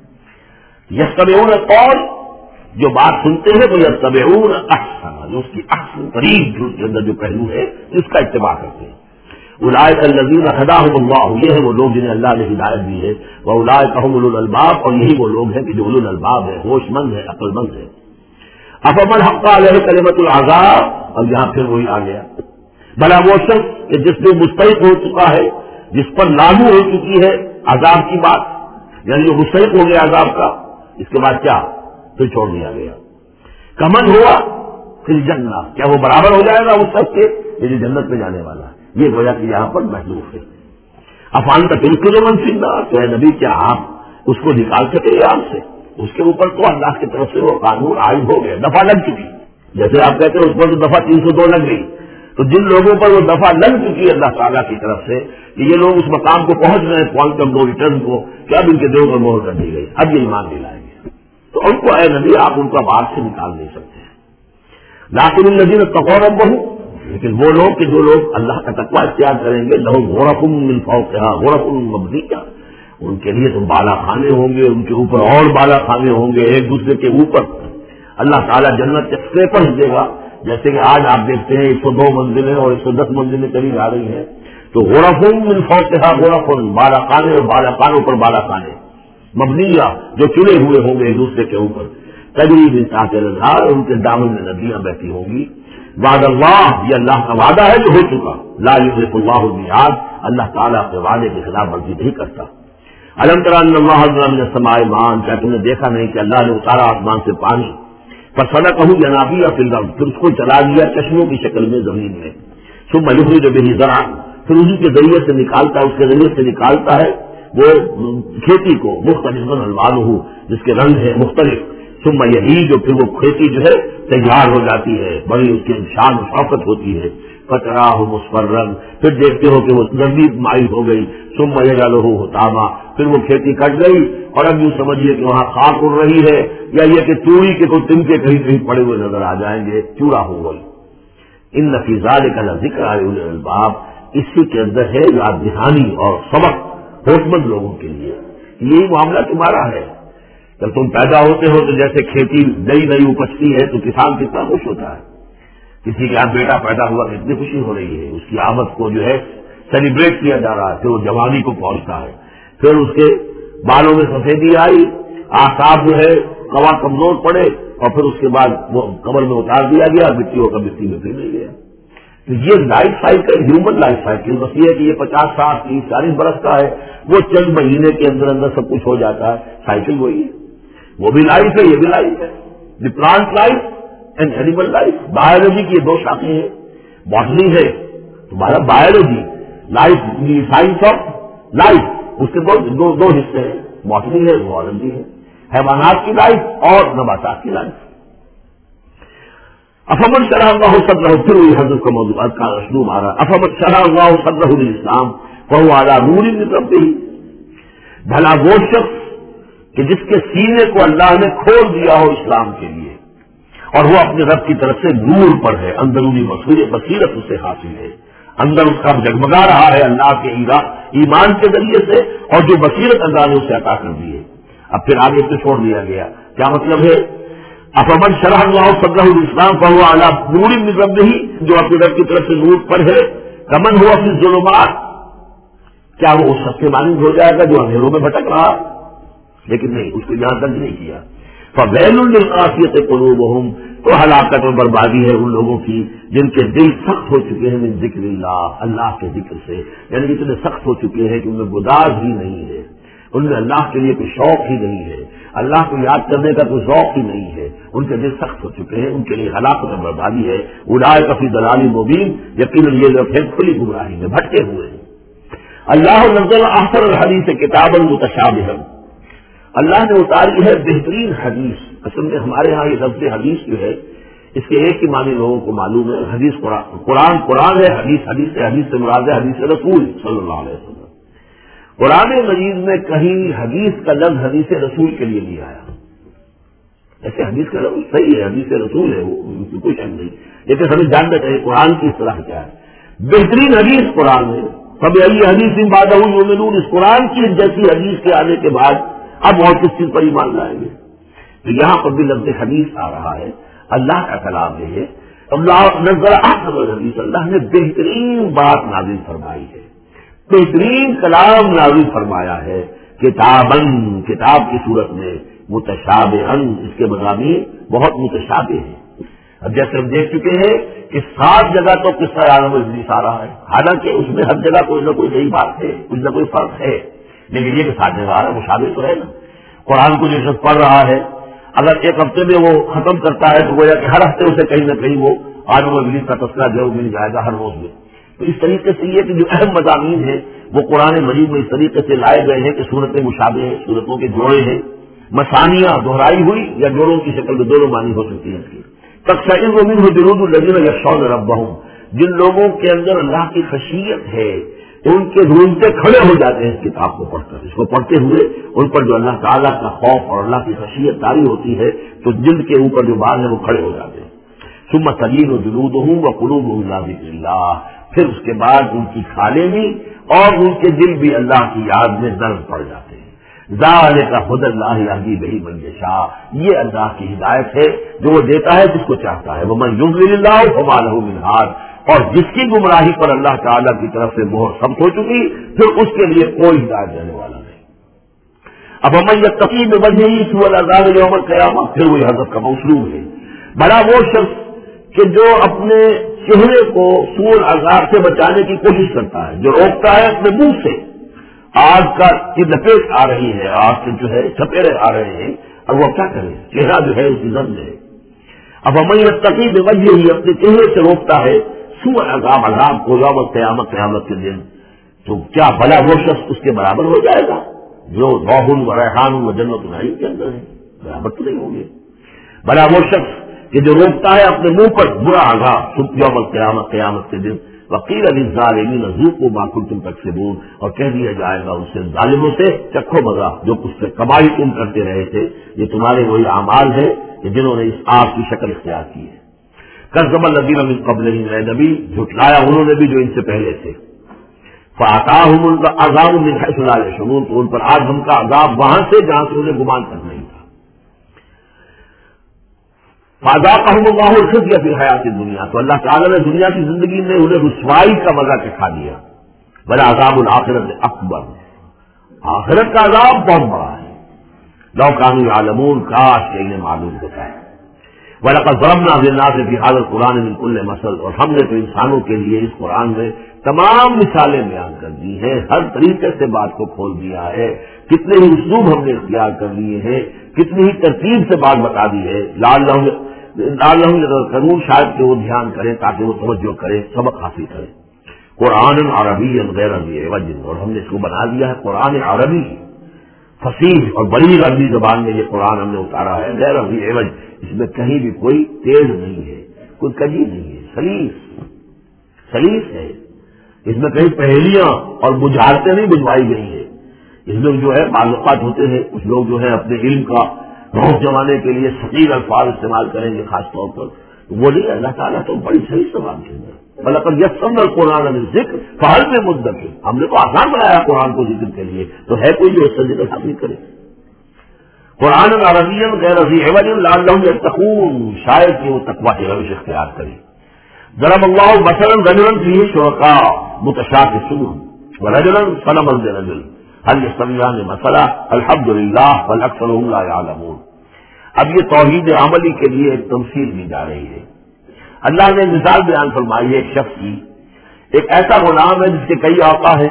یستمعون القول، جو بات سنتے ہیں وہ یتبعون احسن، جو اس کی احسن ترین جو اس کے اندر جو پہلو ہے اس کا اتباع کرتے ہیں. اولئک الذین ہداہم اللہ، یہ ہے وہ لوگ جنہیں اللہ نے ہدایت دی ہے. واولئک هم اولو الالباب، اور یہی وہ لوگ ہیں کہ جو اولو الالباب ہے، ہوش مند ہے، عقل مند ہے. افمن حق علیہ کلمۃ العذاب، اور یہاں پھر وہی آ گیا، بھلا وہ شخص کہ جس پہ مستحق ہو چکا ہے، جس پر لاگو ہو چکی ہے عذاب کی بات، یعنی جو مستحق ہو گیا عذاب کا، اس کے بعد کیا پھر چھوڑ دیا گیا. کمن ہوا پھر جنت، کیا وہ برابر ہو جائے گا اس شخص کے یہ جو جنت میں جانے والا ہے؟ یہ گویا کہ یہاں پر محدود ہے. افان کا بالکل جو منفیدہ تو ہے نبی، کیا آپ اس کو نکال سکے آگ سے؟ اس کے اوپر تو اللہ کی طرف سے وہ قانون عائد ہو گیا، دفعہ لگ چکی. جیسے آپ کہتے ہیں اس پر تو دفعہ تین سو دو لگ گئی، تو جن لوگوں پر وہ دفعہ لگ چکی ہے اللہ تعالیٰ کی طرف سے کہ یہ لوگ اس مقام کو پہنچ رہے ہیں کوانٹم نو ریٹرن کو، کہ اب ان کے دیو پر مہر کر دی گئی، اب یہ ایمان دلائیں گے، تو ان کو اے نبی آپ ان کا باہر سے نکال نہیں سکتے ہیں. لیکن الذین اتقوا ربہم، لیکن وہ لوگ کہ جو لوگ اللہ کا تقوی اختیار کریں گے، لہم غرف من فوقہا غرف مبنیہ، ان کے لیے تو بالا خانے ہوں گے، ان کے اوپر اور بالا خانے ہوں گے ایک دوسرے کے اوپر. اللہ تعالیٰ جنت کے سلیپرز دے گا، جیسے کہ آج آپ دیکھتے ہیں ایک سو دو منزلیں اور ایک سو دس منزلیں قریب آ رہی ہیں. تو غرف من فوقہا غرف، بالا خانے اور بالا خانوں پر بالا خانے، مبنیہ جو چنے ہوئے ہوں گے ایک دوسرے کے اوپر. تجری من تحتها الانہار، ان کے دامن میں ندیاں بہتی ہوں گی. وعد اللہ، یہ اللہ کا وعدہ ہے جو ہو چکا. لا یخلف اللہ المیعاد، اللہ تعالیٰ اپنے وعدے کی خلاف ورزی نہیں کرتا. الم تر ان اللہ انزل من السماء ماء، کیا تم نے دیکھا نہیں کہ اللہ نے اتارا آسمان سے پانی. فسلکہ ینابیع فی الارض، پھر اس کو چلا دیا چشموں کی شکل میں زمین میں. ثم یخرج به زرعا، پھر اسی کے ذریعے سے نکالتا ہے، اس کے ذریعے سے نکالتا ہے وہ کھیتی کو. مختلف الوانہ، جس کے رنگ ہے مختلف. ثم یہیج، جو پھر وہ کھیتی جو ہے تیار ہو جاتی ہے، بڑی اس کی شان و شوکت ہوتی ہے. فتراہ مصفرا، پھر دیکھتے ہو کہ وہ زردی مائل ہو گئی. ثم یجعلہ حطاما، پھر وہ کھیتی کٹ گئی اور اب یوں سمجھیے کہ وہاں خاک اڑ رہی ہے، یا یہ کہ چوڑی کے کوئی تنکے کہیں کہیں پڑے ہوئے نظر آ جائیں گے، چوڑا ہو گئی. ان فی ذلک لذکر لأولی الالباب، اسی کے اندر ہے یاد دہانی اور سبق ہوش مند لوگوں کے لیے. یہی معاملہ تمہارا ہے. جب تم پیدا ہوتے ہو تو جیسے کھیتی نئی نئی اپجتی ہے تو کسان کتنا خوش ہوتا ہے. کسی کے یہاں بیٹا پیدا ہوا کتنی خوشی ہو رہی ہے، اس کی آمد کو جو ہے سیلیبریٹ کیا جا رہا ہے. پھر وہ جوانی کو پہنچتا ہے، پھر اس کے بالوں میں سفیدی آئی، آفتاب جو ہے کوا کمزور پڑے، اور پھر اس کے بعد وہ قبر میں اتار دیا گیا، مٹی ہو کر مٹی میں پھر نہیں گیا. تو یہ life cycle, human life cycle, بس یہ ہے کہ یہ پچاس ساٹھ تیس چالیس برس کا ہے، وہ چند مہینے کے اندر اندر سب کچھ ہو جاتا ہے. سائیکل وہی ہے، وہ بھی لائف ہے، یہ بھی لائف ہے. The plant life and animal life. Biology کی یہ دو شاخیں ہیں. باٹنی ہے تمہارا biology, life the science of life, اس کے دو دو, دو حصے ہیں. باٹنی ہے، زوالوجی ہے، حیوانات کی لائف اور نباتات کی لائف. افمن شرح اللہ صدرہ، پھر وہی حضرت کا موضوعات کا اسلوب آ رہا ہے. افمن شرح اللہ صدرہ للاسلام فہو علی نور من ربہ، بھلا وہ شخص کہ جس کے سینے کو اللہ نے کھول دیا ہو اسلام کے لیے، اور وہ اپنے رب کی طرف سے نور پر ہے، اندرونی بصیرت اسے حاصل ہے، اندر اس کا جگمگا رہا ہے اللہ کے ایمان کے ذریعے سے، اور جو بصیرت اللہ نے اسے عطا کر دی ہے. اب پھر آگے سے چھوڑ دیا گیا. کیا مطلب ہے؟ افمن شرح اللہ صدرہ الاسلام فہو علی نور من ربہ، جو اپنے رب کی طرف سے نور پر ہے. کمن ہوا فی الظلمات، کیا وہ اس شخص کے مانند ہو جائے گا جو اندھیروں میں بھٹک رہا؟ لیکن نہیں، اس کو یہاں تک نہیں کیا. فویل للقاسیۃ قلوبہم، تو ہلاکت اور بربادی ہے ان لوگوں کی جن کے دل سخت ہو چکے ہیں من ذکر اللہ، اللہ کے ذکر سے، یعنی اتنے سخت ہو چکے ہیں کہ ان میں گداز ہی نہیں ہے، ان میں اللہ کے لیے کوئی شوق ہی نہیں ہے، اللہ کو یاد کرنے کا کوئی ذوق ہی نہیں ہے. ان کے دل سخت ہو چکے ہیں، ان کے لیے ہلاکت اور بربادی ہے. اولئک فی ضلال مبین، یقیناً یہ لوگ ہیں کھلی گمراہی میں بھٹکے ہوئے ہیں. اللہ نزل احسن الحدیث کتابا متشابہا، اللہ نے اتاری ہے بہترین حدیث. اصل میں ہمارے ہاں یہ لفظ حدیث جو ہے اس کے ایک ہی معنی لوگوں کو معلوم ہے. حدیث قرآن قرآن قرآن ہے، حدیث حدیث ہے، حدیث سے مراد ہے حدیث رسول صلی اللہ علیہ وسلم. قرآن مجید میں کہیں حدیث کا لفظ حدیث رسول کے لیے نہیں آیا. ایسے حدیث کا لفظ صحیح ہے، حدیث رسول ہے، وہ کوئی شک نہیں، لیکن ہمیں جاننا چاہیے قرآن کی اصطلاح کیا ہے. بہترین حدیث قرآن ہے. سب علی حدیث بعد یؤمنون، اس قرآن کی جیسی حدیث کے آنے کے بعد اب اور کس چیز پر ایمان لائیں گے؟ تو یہاں پر بھی لفظ حدیث آ رہا ہے. اللہ کا کلام ہے، اللہ نزل احسن الحدیث، اللہ نے بہترین بات نازل فرمائی ہے، بہترین کلام نازل فرمایا ہے. کتاباً، کتاب کی صورت میں، متشابہاً، اس کے مضامین بہت متشابہ ہیں. اب جیسے ہم دیکھ چکے ہیں کہ سات جگہ تو قصہ عالم ابلیس آ رہا ہے، حالانکہ اس میں ہر جگہ کوئی نہ کوئی نئی بات ہے، کچھ نہ کوئی فرق ہے، لیکن یہ کہ سات جگہ آ رہا ہے مشابہ تو ہے نا. قرآن کو جو شخص پڑھ رہا ہے اگر ایک ہفتے میں وہ ختم کرتا ہے تو گویا کہ ہر ہفتے اسے کہیں نہ کہیں وہ عالم ابلیس کا تذکرہ جو مل جائے گا ہر روز میں. تو اس طریقے سے یہ کہ جو اہم مضامین ہیں وہ قرآن مجید میں اس طریقے سے لائے گئے ہیں کہ صورتیں مشابہ ہیں، صورتوں کے جوڑے ہیں، مسانیاں دہرائی ہوئی یا جوڑوں کی شکل میں دونوں معنی ہو سکتی ہیں. اس کی تقشعر منہ جلود الذین یخشون ربہم، جن لوگوں کے اندر اللہ کی خشیت ہے ان کے رونگٹے کھڑے ہو جاتے ہیں اس کتاب کو پڑھ کر. اس کو پڑھتے ہوئے ان پر جو اللہ تعالیٰ کا خوف اور اللہ کی خشیت طاری ہوتی ہے تو جلد کے اوپر جو بال ہیں وہ کھڑے ہو جاتے ہیں. ثم تلین جلودہم وقلوبہم الی ذکر اللہ، پھر اس کے بعد ان کی کھالیں بھی اور ان کے دل بھی اللہ کی یاد میں نرم پڑ جاتے ہیں. ذالک ھدی اللہ یہدی بہ من یشاء، یہ اللہ کی ہدایت ہے جو وہ دیتا ہے جس کو چاہتا ہے. ومن یضلل اللہ فما لہ من ہاد، اور جس کی گمراہی پر اللہ تعالیٰ کی طرف سے مہر ثبت ہو چکی پھر اس کے لیے کوئی ہدایت دینے والا نہیں. اب ہمیں یہ تقیب بجے ہی سو العذاب یوم القیامہ، پھر وہی حضرت کا موصول ہے، بڑا وہ شخص کہ جو اپنے چہرے کو سوء العذاب سے بچانے کی کوشش کرتا ہے، جو روکتا ہے اپنے منہ سے آگ کا کی لپیٹ آ رہی ہے، آگ سے جو ہے چپیرے آ رہے ہیں، اور وہ کیا کرے، چہرہ جو ہے اسی زن ہے۔ اب ہمیں یہ تقیب بجے ہی اپنے چہرے سے روکتا ہے سوء العذاب عذاب کو یوم القیامت قیامت کے دن، تو کیا بھلا وہ شخص اس کے برابر ہو جائے گا جو روح و ریحان و جنت نعیم کے اندر ہے؟ برابر تو نہیں ہوں گے۔ بھلا وہ شخص کہ جو روکتا ہے اپنے منہ پر برا عذاب یوم القیامت قیامت کے دن، وقیل للظالمین ذوقوا ما کنتم تکسبون، اور کہہ دیا جائے گا اس سے ظالموں سے چکھو مزہ جو کچھ سے کمائی تم کرتے رہے تھے، یہ تمہارے وہی اعمال ہے کہ جنہوں نے اس آگ کی شکل اختیار کی ہے۔ کذب الذین من قبلہم، اے نبی جھٹلایا انہوں نے بھی جو ان سے پہلے تھے، فاتاہم العذاب من حیث لا یشعرون، تو ان پر آج ہم کا عذاب وہاں سے جہاں سے انہیں گمان تک نہیں تھا۔ فَأَذَاقَهُمُ اللَّهُ الْخِزْيَ فِي الْحَيَاةِ الدُّنْيَا، تو اللہ تعالیٰ نے دنیا کی زندگی میں انہیں رسوائی کا مزہ چکھا دیا۔ وَلَعَذَابُ الْآخِرَةِ أَكْبَرُ، آخرت کا عذاب بہت بڑا ہے۔ لَوْ كَانُوا يَعْلَمُونَ، کاش کہ انہیں معلوم ہوتا ہے۔ وَلَقَدْ ضَرَبْنَا لِلنَّاسِ فِي هَذَا الْقُرْآنِ مِنْ كُلِّ مَثَلٍ، اور ہم نے تو انسانوں کے لیے اس قرآن میں تمام مثالیں بیان کر دی ہیں، ہر طریقے سے بات کو کھول دیا ہے، کتنے ہی اسلوب ہم نے اختیار کر لیے ہیں، کتنی ہی ترتیب سے بات بتا دی ہے، لعلہم لعلہم یتذکرون، شاید کہ وہ دھیان کریں تاکہ وہ توجہ کریں، سبق حاصل کریں۔ قرآن عربی غیر ذی عوج، اور ہم نے اس کو بنا دیا ہے قرآن عربی، فصیح اور بڑی عربی زبان میں یہ قرآن ہم نے اتارا ہے، غیر ذی عوج، اس میں کہیں بھی کوئی تیز نہیں ہے، کوئی کجی نہیں ہے، سلیس سلیس ہے، اس میں کہیں پہلیاں اور بجھارتیں نہیں بجھوائی گئی ہیں، اس میں جو ہے معلومات ہوتے ہیں، کچھ لوگ جو ہے اپنے علم کا بہت جمانے کے لیے ثقیل الفاظ استعمال کریں گے خاص طور پر، وہ نہیں، اللہ تعالیٰ تو بڑی صحیح زبان کے اندر بلکہ یسرنا القرآن للذکر فہل من مدکر، ہم نے تو آسان بنایا قرآن کو ذکر کے لیے، تو ہے کوئی جو اس سے ذکر حاصل کرے۔ قرآن عربی غیر ذی عوج لعلہم یتقون، شاید کہ وہ تقویٰ کی روش اختیار کریں۔ ضرب اللہ مثلا رجلا فیہ شرکاء متشاکسون ورجلا سلما لرجل هل یستویان مثلا الحمد للہ بل اکثرهم لا یعلمون۔ اب یہ توحید عملی کے لیے ایک تمثیل دی جا رہی ہے۔ اللہ نے مثال بیان فرمائی ہے ایک شخص کی، ایک ایسا غلام ہے جس کے کئی آقا ہیں،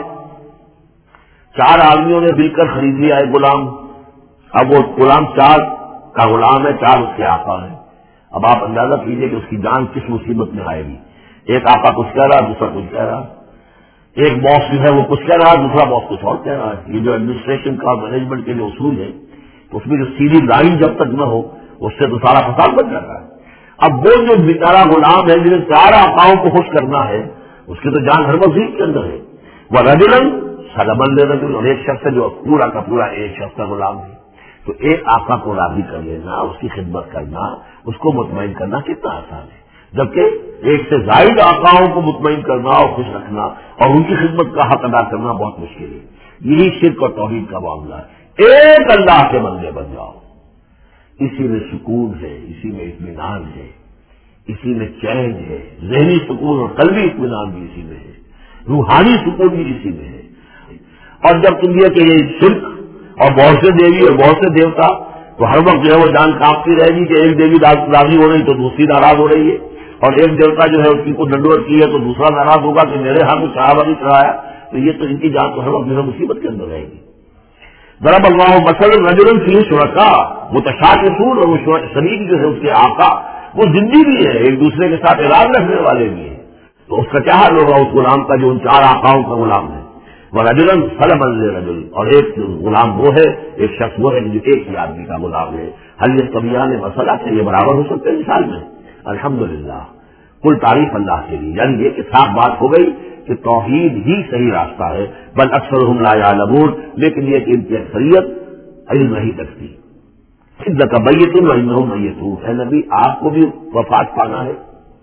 چار آدمیوں نے مل کر خرید لیا ہے غلام، اب وہ غلام چار کا غلام ہے، چار اس کے آقا ہیں۔ اب آپ اندازہ کیجئے کہ اس کی جان کس مصیبت میں آئے گی، ایک آقا کچھ کہہ رہا، دوسرا کچھ کہہ رہا، ایک باس جو ہے وہ کچھ کہہ رہا ہے، دوسرا باس کچھ اور کہہ رہا ہے۔ یہ جو ایڈمنسٹریشن کا مینجمنٹ کے جو اصول ہے، اس میں جو سیدھی لائن جب تک نہ ہو اس سے تو سارا فساد بن جاتا ہے۔ اب وہ جو بیچارہ غلام ہے جنہیں چار آقاؤں کو خوش کرنا ہے، اس کی تو جان ہر وزیر کے اندر ہے، وہ رجلاً سلما لرجل، اور ایک شخص ہے جو پورا کا پورا ایک شخص کا غلام ہے، تو ایک آقا کو راضی کر لینا، اس کی خدمت کرنا، اس کو مطمئن کرنا کتنا آسان ہے، جبکہ ایک سے زائد آقاؤں کو مطمئن کرنا اور خوش رکھنا اور ان کی خدمت کا حق ادا کرنا بہت مشکل ہے۔ یہی شرک اور توحید کا معاملہ ہے۔ ایک اللہ کے بندے بن جاؤ، اسی میں سکون ہے، اسی میں اطمینان ہے، اسی میں چین ہے، ذہنی سکون اور قلبی اطمینان بھی اسی میں ہے، روحانی سکون بھی اسی میں ہے۔ اور جب تم یہ کہ یہ شرک اور بہت سے دیوی اور بہت سے دیوتا، تو ہر وقت جو ہے وہ جان کانپتی رہے گی کہ ایک دیوی راضی ہو رہی تو دوسری ناراض ہو رہی ہے، اور ایک دیوتا جو ہے اس کی کو ڈنڈوت کی ہے تو دوسرا ناراض ہوگا کہ میرے ہاں کو چڑھاوا نہیں چڑھایا، تو یہ تو ان کی جان تو ہر وقت جو ہے مصیبت کے اندر رہے گی۔ ضرب اللہ مثلا رجلا فیہ شرکاء متشاکسون، اور وہ شریک جو ہے اس کے آقا وہ زندی بھی ہے، ایک دوسرے کے ساتھ اعلان رکھنے والے بھی ہیں، تو اس کا کیا حال ہوگا اس غلام کا جو ان چار آقاؤں کا غلام ہے۔ ورجلا سلما لرجل، اور ایک غلام وہ ہے، ایک شخص وہ ہے جو ایک ہی آدمی کا غلام ہے۔ هل یستویان مثلا، کہ یہ برابر ہو سکتے ہیں مثال میں؟ الحمدللہ، کل تعریف اللہ کے لیے، یعنی یہ کہ صاف بات ہو گئی کہ توحید ہی صحیح راستہ ہے، بل اکثرهم لا یعلمون، لیکن یہ کہ ان کی اکثریت علم نہیں رکھتی۔ انک میت وانہم میتون، اے نبی آپ کو بھی وفات پانا ہے،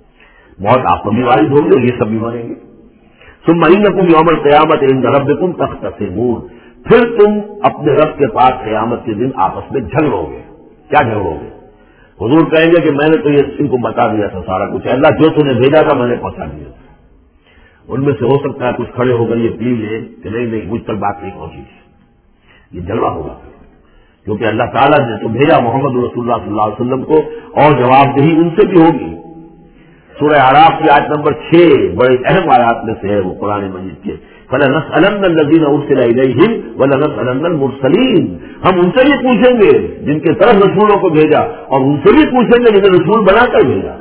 موت آپ کو بھی وارد ہوگی اور یہ سب بھی مریں گے۔ ثم انکم یوم القیامت عند ربکم تختصمون، پھر تم اپنے رب کے پاس قیامت کے دن آپس میں جھگڑو گے۔ کیا جھگڑو گے؟ حضور کہیں گے کہ میں نے تو یہ ان کو بتا دیا تھا سارا کچھ، اللہ جو تم نے بھیجا تھا میں نے پہنچا دیا تھا۔ ان میں سے ہو سکتا ہے کچھ کھڑے ہو کر یہ پلی لے کہ نہیں نہیں مجھ تک بات نہیں پہنچی تھی، یہ جھگڑا ہوگا۔ کیونکہ اللہ تعالیٰ نے تو بھیجا محمد رسول اللہ صلی اللہ علیہ وسلم کو، اور جواب دہی ان سے بھی ہوگی۔ سورہ اعراف کی آیت نمبر چھ بڑے اہم آیات میں سے ہے وہ قرآن مجید کے، فَلَنَسْأَلَنَّ الَّذِينَ أُرْسِلَ إِلَيْهِمْ وَلَنَسْأَلَنَّ الْمُرْسَلِينَ، ہم ان سے بھی پوچھیں گے جن کے طرف رسولوں کو بھیجا، اور ان سے بھی پوچھیں گے جنہیں رسول بنا کر بھیجا،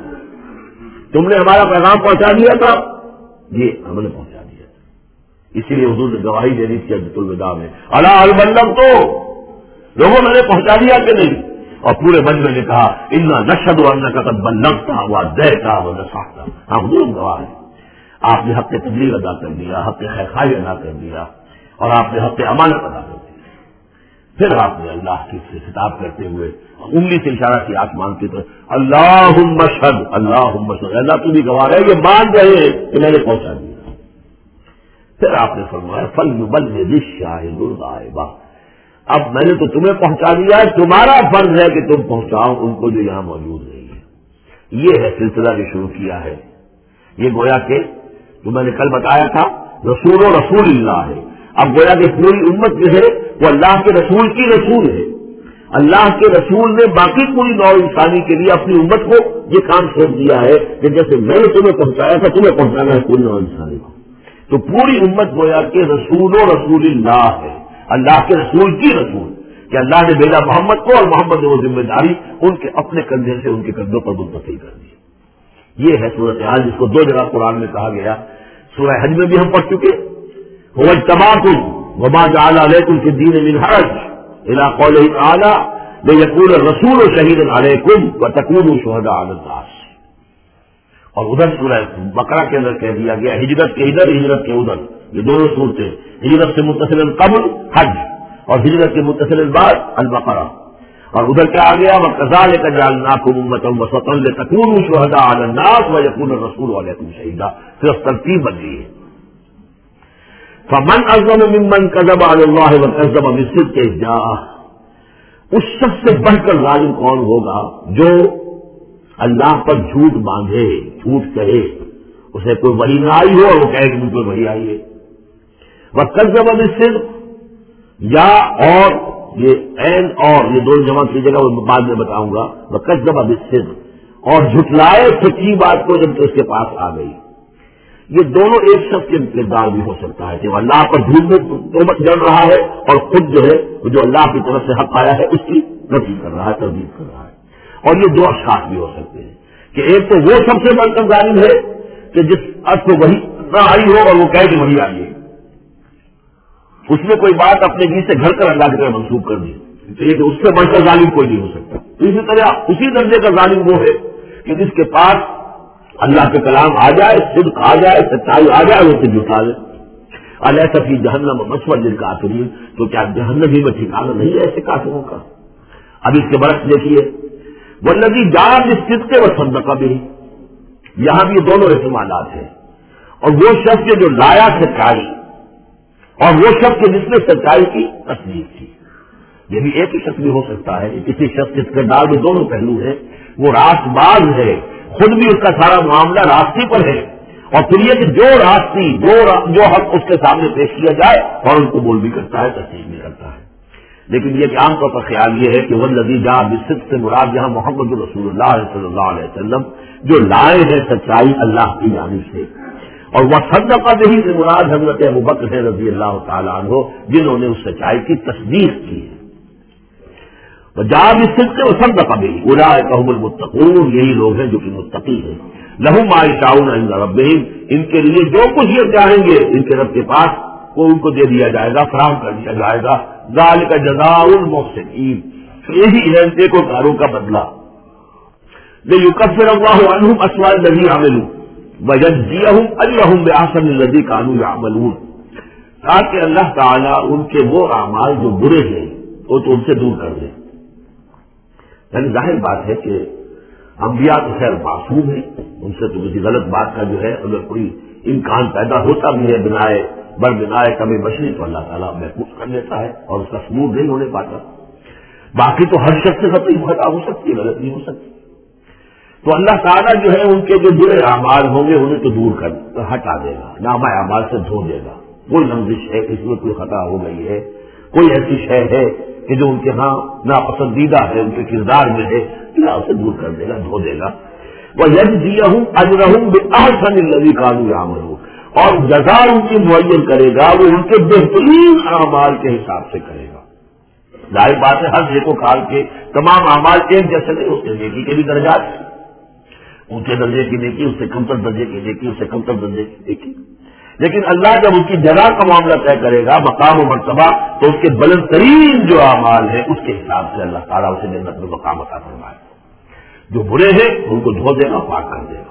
تم نے ہمارا پیغام پہنچا دیا تھا؟ یہ ہم نے پہنچا دیا تھا۔ اسی لیے حضور نے گواہی دینی تھی حجۃ الوداع میں، الا هل بلغت، لوگوں میں نے پہنچا دیا کہ نہیں؟ اور پورے مجمع نے کہا انا نشهد انک قد بلغت وادیت ونصحت، ہم حضور گواہ ہیں آپ نے حق تبلیغ ادا کر دیا، حق خیرخواہی ادا کر دیا، اور آپ نے حق امانت ادا کر دیا۔ پھر آپ نے اللہ کی سے خطاب کرتے ہوئے انگلی سے اشارہ کیا آسمان کی طرف، اللہم اشہد، اللہم اشہد، اللہ تو بھی گواہ ہے، یہ مان رہے ہیں کہ میں نے پہنچا دیا۔ پھر آپ نے فرمایا فلیبلغ الشاہد الغائب، اب میں نے تو تمہیں پہنچا دیا ہے، تمہارا فرض ہے کہ تم پہنچاؤ ان کو جو یہاں موجود نہیں ہے۔ یہ ہے سلسلہ جو شروع کیا ہے، یہ گویا کہ جو میں نے کل بتایا تھا رسول و رسول اللہ ہے۔ اب گویا کہ پوری امت جو ہے وہ اللہ کے رسول کی رسول ہے، اللہ کے رسول نے باقی پوری نوع انسانی کے لیے اپنی امت کو یہ کام سونپ دیا ہے کہ جیسے میں نے تمہیں پہنچایا تھا تمہیں پہنچانا ہے پوری نوع انسانی کو۔ تو پوری امت گویا کہ رسول و رسول اللہ ہے، اللہ کے رسول کی رسول، کہ اللہ نے بھیجا محمد کو، اور محمد نے وہ ذمہ داری ان کے اپنے کندھے سے ان کے کندھوں پر منتقل کر دی۔ یہ ہے صورتحال جس کو دو جگہ قرآن میں کہا گیا، سورہ حج میں بھی ہم پڑھ چکے، هو اجتباکم وما جعل علیکم فی الدین من حرج الی قولہ تعالی لیکون الرسول شہیدا علیکم وتکونوا شہداء علی الناس۔ اور ادھر سورہ بقرہ کے اندر کہہ دیا گیا ہجرت کے ادھر ہجرت کے ادھر، یہ دونوں صورتیں، ہجرت سے متصل قبل حج اور ہجرت کے متصل بعد البقرہ۔ اور ادھر کیا آ گیا وَكَذَلِكَ جَعَلْنَاكُمْ أُمَّةً وَسَطًا لِتَكُونُوا شُهَدَاءَ عَلَى النَّاسِ وَيَكُونَ الرَّسُولُ عَلَيْكُمْ شَهِيدًا، پھر ترتیب بدلی ہے۔ فَمَنْ أَظْلَمُ مِمَّنْ كَذَبَ عَلَى اللَّهِ وَكَذَّبَ بِالصِّدْقِ إِذْ جَاءَهُ، اس شخص سے بڑھ کر ظالم کون ہوگا جو اللہ پر جھوٹ باندھے، جھوٹ کہے، اسے کوئی وحی نہ آئی ہو اور وہ کہے کہ مجھ پر وحی آئی ہے۔ وَكَذَّبَ بِالصِّدْقِ، یا اور یہ عین اور یہ دونوں جمع کی جگہ وہ بعد میں بتاؤں گا، وَكَذَّبَ بِالصِّدْقِ، اور جھٹلائے سچی بات کو جب اس کے پاس آ گئی۔ یہ دونوں ایک شخص کے کردار بھی ہو سکتا ہے کہ وہ اللہ پر جھوٹ میں تہمت جڑ رہا ہے اور خود جو ہے جو اللہ کی طرف سے حق آیا ہے اس کی نفی کر رہا ہے، تردید کر رہا ہے۔ اور یہ دو اشخاص بھی ہو سکتے ہیں کہ ایک تو وہ سب سے بڑھ کر ظالم ہے کہ جس ارض کو وہی نہ آئی ہو اور وہ کہے کہ وہی آئی ہے، اس نے کوئی بات اپنے جی سے گھر کر اللہ کی طرف منسوخ کر دی، تو یہ کہ اس سے بڑھ کر ظالم کوئی نہیں ہو سکتا۔ اسی طرح اسی درجے کا ظالم وہ ہے کہ جس کے پاس اللہ کے کلام آ جائے، صدق آ جائے، سچائی آ جائے، وہ اسے جھٹلا دے۔ الیس فی جہنم مثوی للکافرین، تو کیا جہنم ہی میں ٹھکانہ نہیں ہے ایسے کافروں کا؟ اب اس کے برعکس دیکھیے والذی جاء بالصدق وصدق بہ، یہاں بھی دونوں احتمالات ہیں، اور وہ شخص جو لایا سچائی اور وہ شخص جس نے سچائی کی تصدیق کی، یہ بھی ایک ہی شخص بھی ہو سکتا ہے۔ کسی شخص کے کردار میں دونوں پہلو ہیں، وہ راست باز ہے، خود بھی اس کا سارا معاملہ راستے پر ہے، اور پھر یہ کہ جو راستی جو جو حق اس کے سامنے پیش کیا جائے اور ان کو قبول بھی کرتا ہے، تصدیق بھی کرتا ہے۔ لیکن یہ کہ عام طور پر خیال یہ ہے کہ والذی جاء بالصدق سے مراد یہاں محمد رسول اللہ صلی اللہ علیہ وسلم جو لائے ہیں سچائی اللہ کی جانب سے، اور وہ صدق بہ سے مراد حضرت ابوبکر رضی اللہ تعالیٰ عنہ جنہوں نے اس سچائی کی تصدیق کی ہے۔ جاء بالصدق وصدق بہ اولئک هم المتقون، یہی لوگ ہیں جو کہ متقی ہیں۔ لہم ما یشاءون عند ربہم، ان کے لیے جو کچھ یہ چاہیں گے ان کے رب کے پاس وہ ان کو دے دیا جائے گا، فراہم کر دیا جائے گا۔ ذالک جزاء المحسنین، یہی ہے نیکوکاروں کا بدلہ۔ لیکفر اللہ عنہم اسوأ الذی عملوا ویجزیہم اجرہم بأحسن الذی کانوا یعملون، تاکہ اللہ تعالیٰ ان کے وہ اعمال جو برے ہیں وہ تو ان سے دور کر دے۔ یعنی ظاہر بات ہے کہ انبیاء تو خیر معصوم ہیں، ان سے تو کسی غلط بات کا جو ہے اگر کوئی امکان پیدا ہوتا بھی ہے بنائے بر بنائے کمی بشری تو اللہ تعالیٰ محفوظ کر لیتا ہے اور اس کا ثبوت نہیں ہونے پاتا۔ باقی تو ہر شخص سے کوئی خطا ہو سکتی ہے، غلط نہیں ہو سکتی۔ تو اللہ تعالیٰ جو ہے ان کے جو برے اعمال ہوں گے انہیں تو دور کر ہٹا دے گا، نامہ اعمال سے دھو دے گا۔ کوئی لمزش ہے، اس میں کوئی خطا ہو گئی ہے، کوئی ایسی شے ہے کہ جو ان کے ہاں ناپسندیدہ ہے، ان کے کردار میں ہے، اللہ اسے دور کر دے گا، دھو دے گا. وَيَجْزِيَهُمْ أَجْرَهُمْ بِأَحْسَنِ الَّذِي كَانُوا يَعْمَلُونَ، اور جزا ان کی معین کرے گا وہ ان کے بہترین اعمال کے حساب سے کرے گا. ظاہر بات ہے ہر نیک و کار کے تمام اعمال ایک جیسے نہیں ہوتے، نیکی کے بھی درجات ہیں، اونچے درجے کی نیکی، اس سے کمتر درجے کی نیکی، اس سے کمتر درجے کی نیکی. لیکن اللہ جب اس کی جگہ کا معاملہ طے کرے گا، مقام و مرتبہ، تو اس کے بلند ترین جو اعمال ہیں اس کے حساب سے اللہ تعالیٰ اسے جنت میں مقام عطا فرمائے. جو برے ہیں ان کو دھو دے گا، پاک کر دے گا.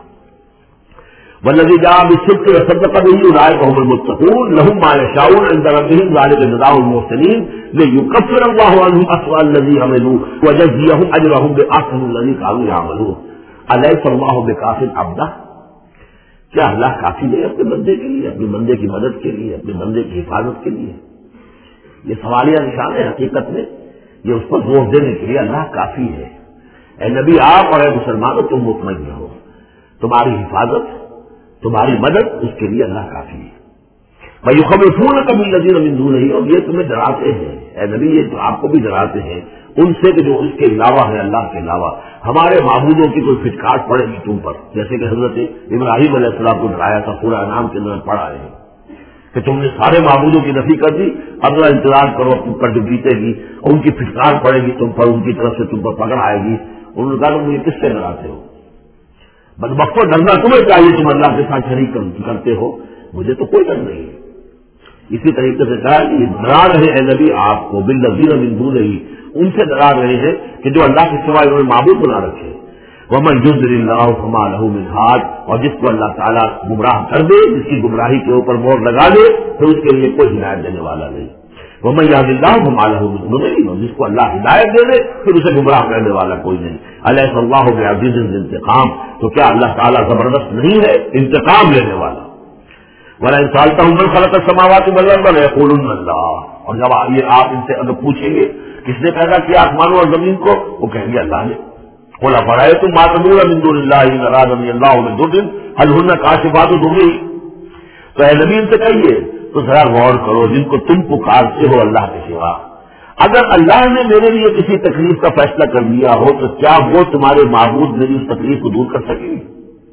والذی جاء بالصدق وصدق به اولئک هم المتقون لهم ما يشاءون عند ربهم ذلك جزاء المحسنين ليكفر الله عنهم اسوأ الذي عملوا ويجزيهم اجرهم باحسن الذي كانوا يعملون. أليس الله بكاف عبده، کیا اللہ کافی ہے اپنے بندے کے لیے، اپنے بندے کی مدد کے لیے، اپنے بندے کی حفاظت کے لیے؟ یہ سوالیہ نشان ہے حقیقت میں، یہ اس پر زور دینے کے لیے اللہ کافی ہے. اے نبی آپ اور اے مسلمانوں تم مطمئن رہو، تمہاری حفاظت، تمہاری مدد، اس کے لیے اللہ کافی ہے. وَيُخَوِّفُونَكَ بِالَّذِينَ مِن دُونِهِ، اور یہ تمہیں ڈراتے ہیں اے نبی، یہ تو آپ کو بھی ڈراتے ہیں ان سے کہ جو اس کے علاوہ ہے، اللہ کے علاوہ ہمارے معبودوں کی کوئی فٹکاٹ پڑے گی تم پر، جیسے کہ حضرت ابراہیم علیہ السلام کو ڈرایا تھا، سورہ انعام کے اندر پڑھا ہے کہ تم نے سارے معبودوں کی نفی کر دی، اب ذرا انتظار کرو تم پر جو بیتے گی، اور ان کی فٹکار پڑے گی تم پر، ان کی طرف سے تم پر پکڑ آئے گی. انہوں نے کہا تم یہ کس سے ڈراتے ہو؟ بدبختوں ڈرنا تمہیں چاہیے، تم اللہ کے ساتھ شریک کرتے ہو، مجھے تو کوئی ڈر نہیں ہے. اسی طریقے سے کہا کہ ڈرا رہے اے نبی آپ کو بالذین من دونہ، ان سے ڈرا رہے ہیں کہ جو اللہ کے سوا انہوں نے معبود بنا رکھے. ومن یضلل اللہ فما له من ہاد، اور جس کو اللہ تعالیٰ گمراہ کر دے، جس کی گمراہی کے اوپر مہر لگا دے، تو اس کے لیے کوئی ہدایت دینے والا نہیں. ومن یهد اللہ فما له من مضل، اور جس کو اللہ ہدایت دے دے پھر اسے گمراہ کرنے والا کوئی نہیں. الیس اللہ بعزیز ذی انتقام، تو کیا اللہ تعالیٰ زبردست نہیں ہے، انتقام لینے والا. وَلَئِن سَأَلْتَهُم مَّن خَلَقَ السَّمَاوَاتِ وَالْأَرْضَ لَيَقُولُنَّ اللَّهُ، اور جب یہ آپ ان سے اگر پوچھیں گے کس نے پیدا کیا آسمانوں اور زمین کو، وہ کہیں گے اللہ نے. قُلْ أَفَرَأَيْتُم مَّا تَدْعُونَ مِن دُونِ اللَّهِ إِنْ أَرَادَنِيَ اللَّهُ بِضُرٍّ هَلْ هُنَّ كَاشِفَاتُ ضُرِّهِ. تو اے نبی ان سے کہیے تو ذرا غور کرو، جن کو تم پکارتے ہو اللہ کے سوا، اگر اللہ نے میرے لیے کسی تکلیف کا فیصلہ کر دیا ہو تو کیا وہ تمہارے معبود میری اس تکلیف کو دور کر سکیں گے؟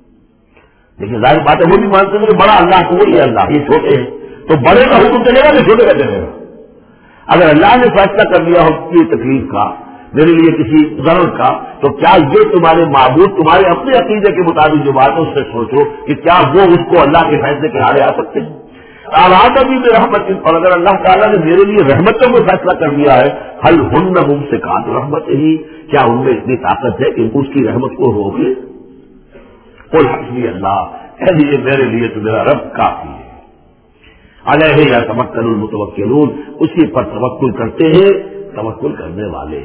لیکن ظاہر بات ہے وہ بھی مانتے ہیں کہ بڑا اللہ تو وہی ہے، اللہ یہ چھوٹے ہیں، تو بڑے کا حکم چلے گا کہ چھوٹے کا چلے گا؟ اگر اللہ نے فیصلہ کر لیا ہو کسی تکلیف کا، میرے لیے کسی ضرر کا، تو کیا یہ تمہارے معبود تمہارے اپنے عقیدے کے مطابق جو بات ہے اس سے سوچو کہ کیا وہ اس کو اللہ کے فیصلے کے آڑے آ سکتے ہیں؟ آراد ابھی میں رحمت، اور اگر اللہ تعالیٰ نے میرے لیے رحمت کا کوئی فیصلہ کر دیا ہے، حل ہن مم سے کہا رحمت ہی، کیا ان میں اتنی طاقت ہے کہ اس کی رحمت کو روک لے؟ قل حسبی اللہ، اے لیے میرے لیے تو میرا رب کافی ہے. علیہ یتوکل المتوکلون، اسی پر توکل کرتے ہیں توکل کرنے والے.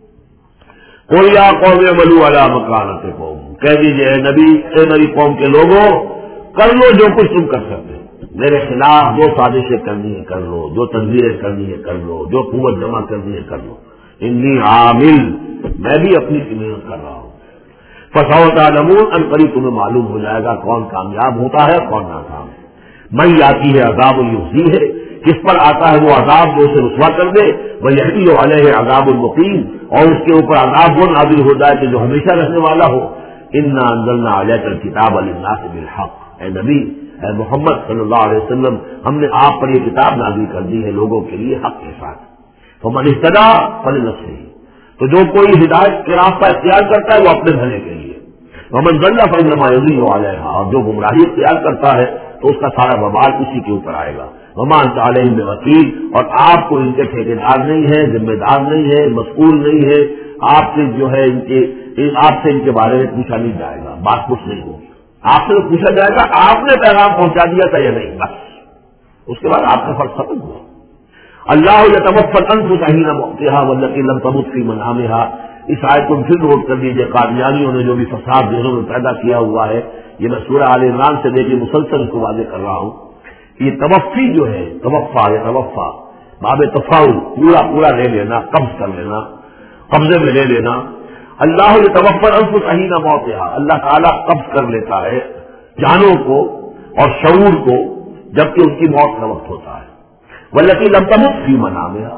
قل یا قوم اعملوا علی مکانتکم، کہہ دیجیے اے نبی، اے میری قوم کے لوگوں، کر لو جو کچھ تم کر سکتے، میرے خلاف جو سازشیں کرنی ہے کر لو، جو تدبیریں کرنی ہے کر لو، جو قوت جمع کرنی ہے کر لو. انی عامل، میں بھی اپنی محنت کر رہا ہوں. فسوف تعلمون، ان قریب تمہیں معلوم ہو جائے گا کون کامیاب ہوتا ہے کون ناکام ہے. من یاتی ہے عذاب یخزی ہے، کس پر آتا ہے وہ عذاب جو اسے رسوا کر دے، ویحل علیہ عذاب المقیم، اور اس کے اوپر عذاب وہ نازل ہو جائے کہ جو ہمیشہ رہنے والا ہو. انا انزلنا الیک الکتاب للناس بالحق، اے نبی، اے محمد صلی اللہ علیہ وسلم، ہم نے آپ پر یہ کتاب نازل کر دی ہے لوگوں کے لیے حق کے ساتھ. فمن اہتدی فلنفسہ، تو جو کوئی ہدایت کے راستہ اختیار کرتا ہے وہ اپنے بھلے کے لیے. ومن ضل فانما یضل علیہا، اور جو گمراہی اختیار کرتا ہے تو اس کا سارا وبال اسی کے اوپر آئے گا. وما انت علیہم بوکیل، اور آپ کو ان کے ٹھیکیدار نہیں ہے، ذمہ دار نہیں ہے، مسئول نہیں ہے. آپ سے جو ہے ان کے آپ سے ان کے بارے میں پوچھا نہیں جائے گا، بات کچھ نہیں ہوگی. آپ سے پوچھا جائے گا آپ نے پیغام پہنچا دیا تھا یا نہیں، بس اس کے بعد آپ کا فرض ختم ہوا. اللہ یتوفی الانفس حین موتها والتی لم تمت فی منامها، اس آیت کو پھر نوٹ کر لیجیے. قادیانیوں نے جو بھی فساد ذہنوں میں پیدا کیا ہوا ہے، یہ میں سورہ آل عمران سے لے کے مسلسل کو واضح کر رہا ہوں. یہ توفی جو ہے، توفا یا توفا باب تفاؤل، پورا پورا لے لینا، قبض کر لینا، قبضے میں لے لینا. اللہ یتوفی الانفس حین موتها، اللہ تعالیٰ قبض کر لیتا ہے جانوں کو اور شعور کو جبکہ ان کی موت کا وقت ہوتا ہے. والتی لم تمت فی منامها،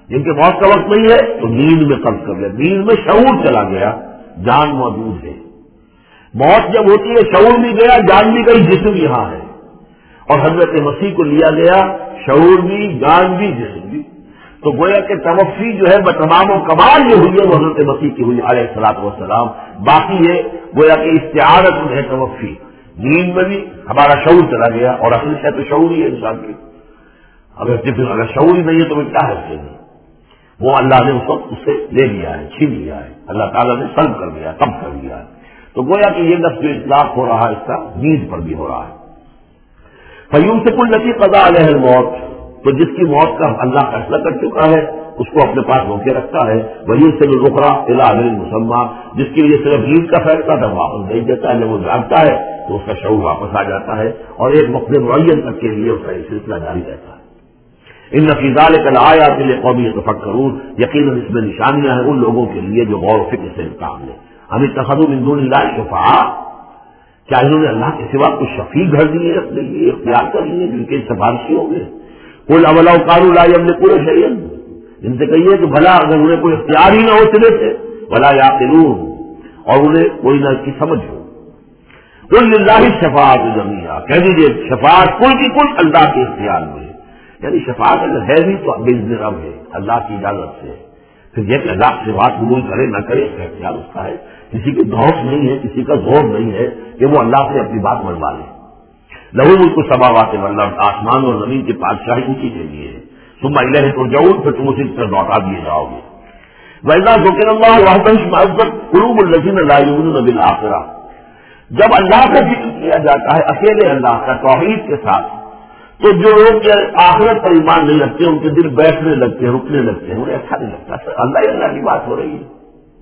جن کے موت کا وقت نہیں ہے تو نیند میں قبض کر لے. نیند میں شعور چلا گیا, جان موجود ہے. موت جب ہوتی ہے شعور بھی گیا, جان بھی گئی, جسم یہاں ہے. اور حضرت مسیح کو لیا گیا, شعور بھی, جان بھی, جسم بھی. تو گویا کہ توفی جو ہے بتمام و کمال یہ ہوئی ہے وہ حضرت مسیح کی ہوئی علیہ الصلوۃ والسلام. باقی یہ گویا کہ استعارت ہے توفی. نیند میں بھی ہمارا شعور چلا گیا, اور اصل ہے تو شعور ہی ہے انسان کی. اگر جسم اگر شعور ہی نہیں ہے تو وہ کیا ہے اس کے لیے؟ وہ اللہ نے اس وقت اس سے لے لیا ہے, چھین لیا ہے, اللہ تعالیٰ نے سلب کر دیا, کم کر دیا ہے. تو گویا کہ یہ لفظ جو اطلاق ہو رہا ہے اس کا نیند پر بھی ہو رہا ہے. فیوم سے کل لطیف قضا علیہ الموت, تو جس کی موت کا اللہ فیصلہ کر چکا ہے اس کو اپنے پاس روکے رکھتا ہے. وہی سے رخرا الا اجل مسمى, جس کے لیے صرف نیند کا فیصلہ تھا واپس بھیج دیتا ہے. جب وہ جانتا ہے تو اس کا شعور واپس آ جاتا ہے, اور ایک وقت معین تک کے لیے اس کا یہ سلسلہ جاری رہتا ہے. ان فی ذلک لآیات لقوم یتفکرون, یقیناً اس میں نشانیاں ہیں ان لوگوں کے لیے جو غور و فکر سے کام لیں. ہم اتخذوا من دون اللہ شفعاء, کیا انہوں نے اللہ کے سوا کچھ شفیع گھر دیے اپنے لیے, اختیار کر لیے جن کے سفارشی ہوں گے. قل اولو کانوا لا یملکون شیئا, ان سے کہیے کہ بھلا اگر انہیں کوئی اختیار ہی نہ ہو سلے سے, ولا یعقلون, اور انہیں کوئی نہ کی سمجھ ہو. قل للہ الشفاعۃ جمیعا, کہہ دیجیے شفاعت کل کی کل اللہ کے اختیار میں ہے. یعنی شفاعت اگر ہے بھی تو باذن رب ہے, اللہ کی اجازت سے. پھر یہ کہ اللہ سے بات قبول کرے نہ کرے اس کا اختیار اس کا ہے. کسی کی دھوس نہیں ہے, کسی کا زور نہیں ہے کہ وہ اللہ سے اپنی بات منوا لے. لہو ملک السماوات والارض, آسمان اور زمین کی بادشاہی اسی کے لیے ہے. ثم الیہ ترجعون, پھر تم اسی طرح لوٹا دیے جاؤ گے. وَإِذَا ذُكِرَ اللَّهُ وَحْدَهُ اشْمَأَزَّتْ قُلُوبُ الَّذِينَ لَا يُؤْمِنُونَ بِالْآخِرَةِ, جب اللہ کا ذکر کیا جاتا ہے اکیلے اللہ کا توحید کے ساتھ, تو جو لوگ آخرت پر ایمان نہیں رکھتے ان کے دل بیٹھنے لگتے ہیں, رکنے لگتے ہیں, انہیں اچھا نہیں لگتا. اللہ اللہ کی بات ہو رہی ہے.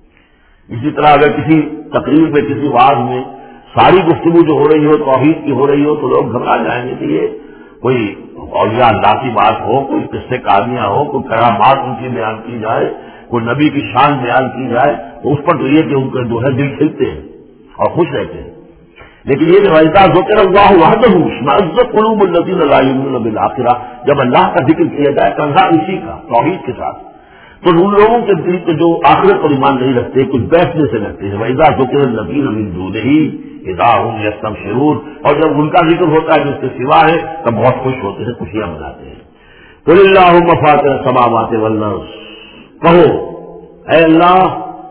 اسی طرح اگر کسی تقریر میں کسی واز میں ساری گفتگو جو ہو رہی ہو توحید کی ہو رہی ہو تو لوگ گھبرا جائیں گے کہ یہ کوئی اولیاء اللہ کی بات ہو, کوئی قصے کہانیاں ہو, کوئی کرامات ان کی بیان کی جائے, کوئی نبی کی شان بیان کی جائے, تو اس پر تو یہ کہ ان کے جو ہے دل کھلتے ہیں اور خوش رہتے ہیں. لیکن یہ کہ وَإِذَا ذُكِرَ اللَّهُ وَحْدَهُ اشْمَأَزَّتْ قُلُوبُ الَّذِينَ لَا يُؤْمِنُونَ بِالْآخِرَةِ, جب اللہ کا ذکر کیا جائے تنہا اسی کا توحید کے ساتھ, تو ان لوگوں کے دل کے جو آخرت پر ایمان نہیں رکھتے کچھ بیٹھنے سے رکھتے ہیں. وَإِذَا ذُكِرَ الَّذِينَ مِن دُونِهِ إِذَا هُمْ يَسْتَبْشِرُونَ, اور جب ان کا ذکر ہوتا ہے جس کے سوا ہے تب بہت خوش ہوتے ہیں, خوشیاں مناتے ہیں. قُلِ اللَّهُمَّ فَاطِرَ السَّمَاوَاتِ وَالْأَرْضِ, کہو اے اللہ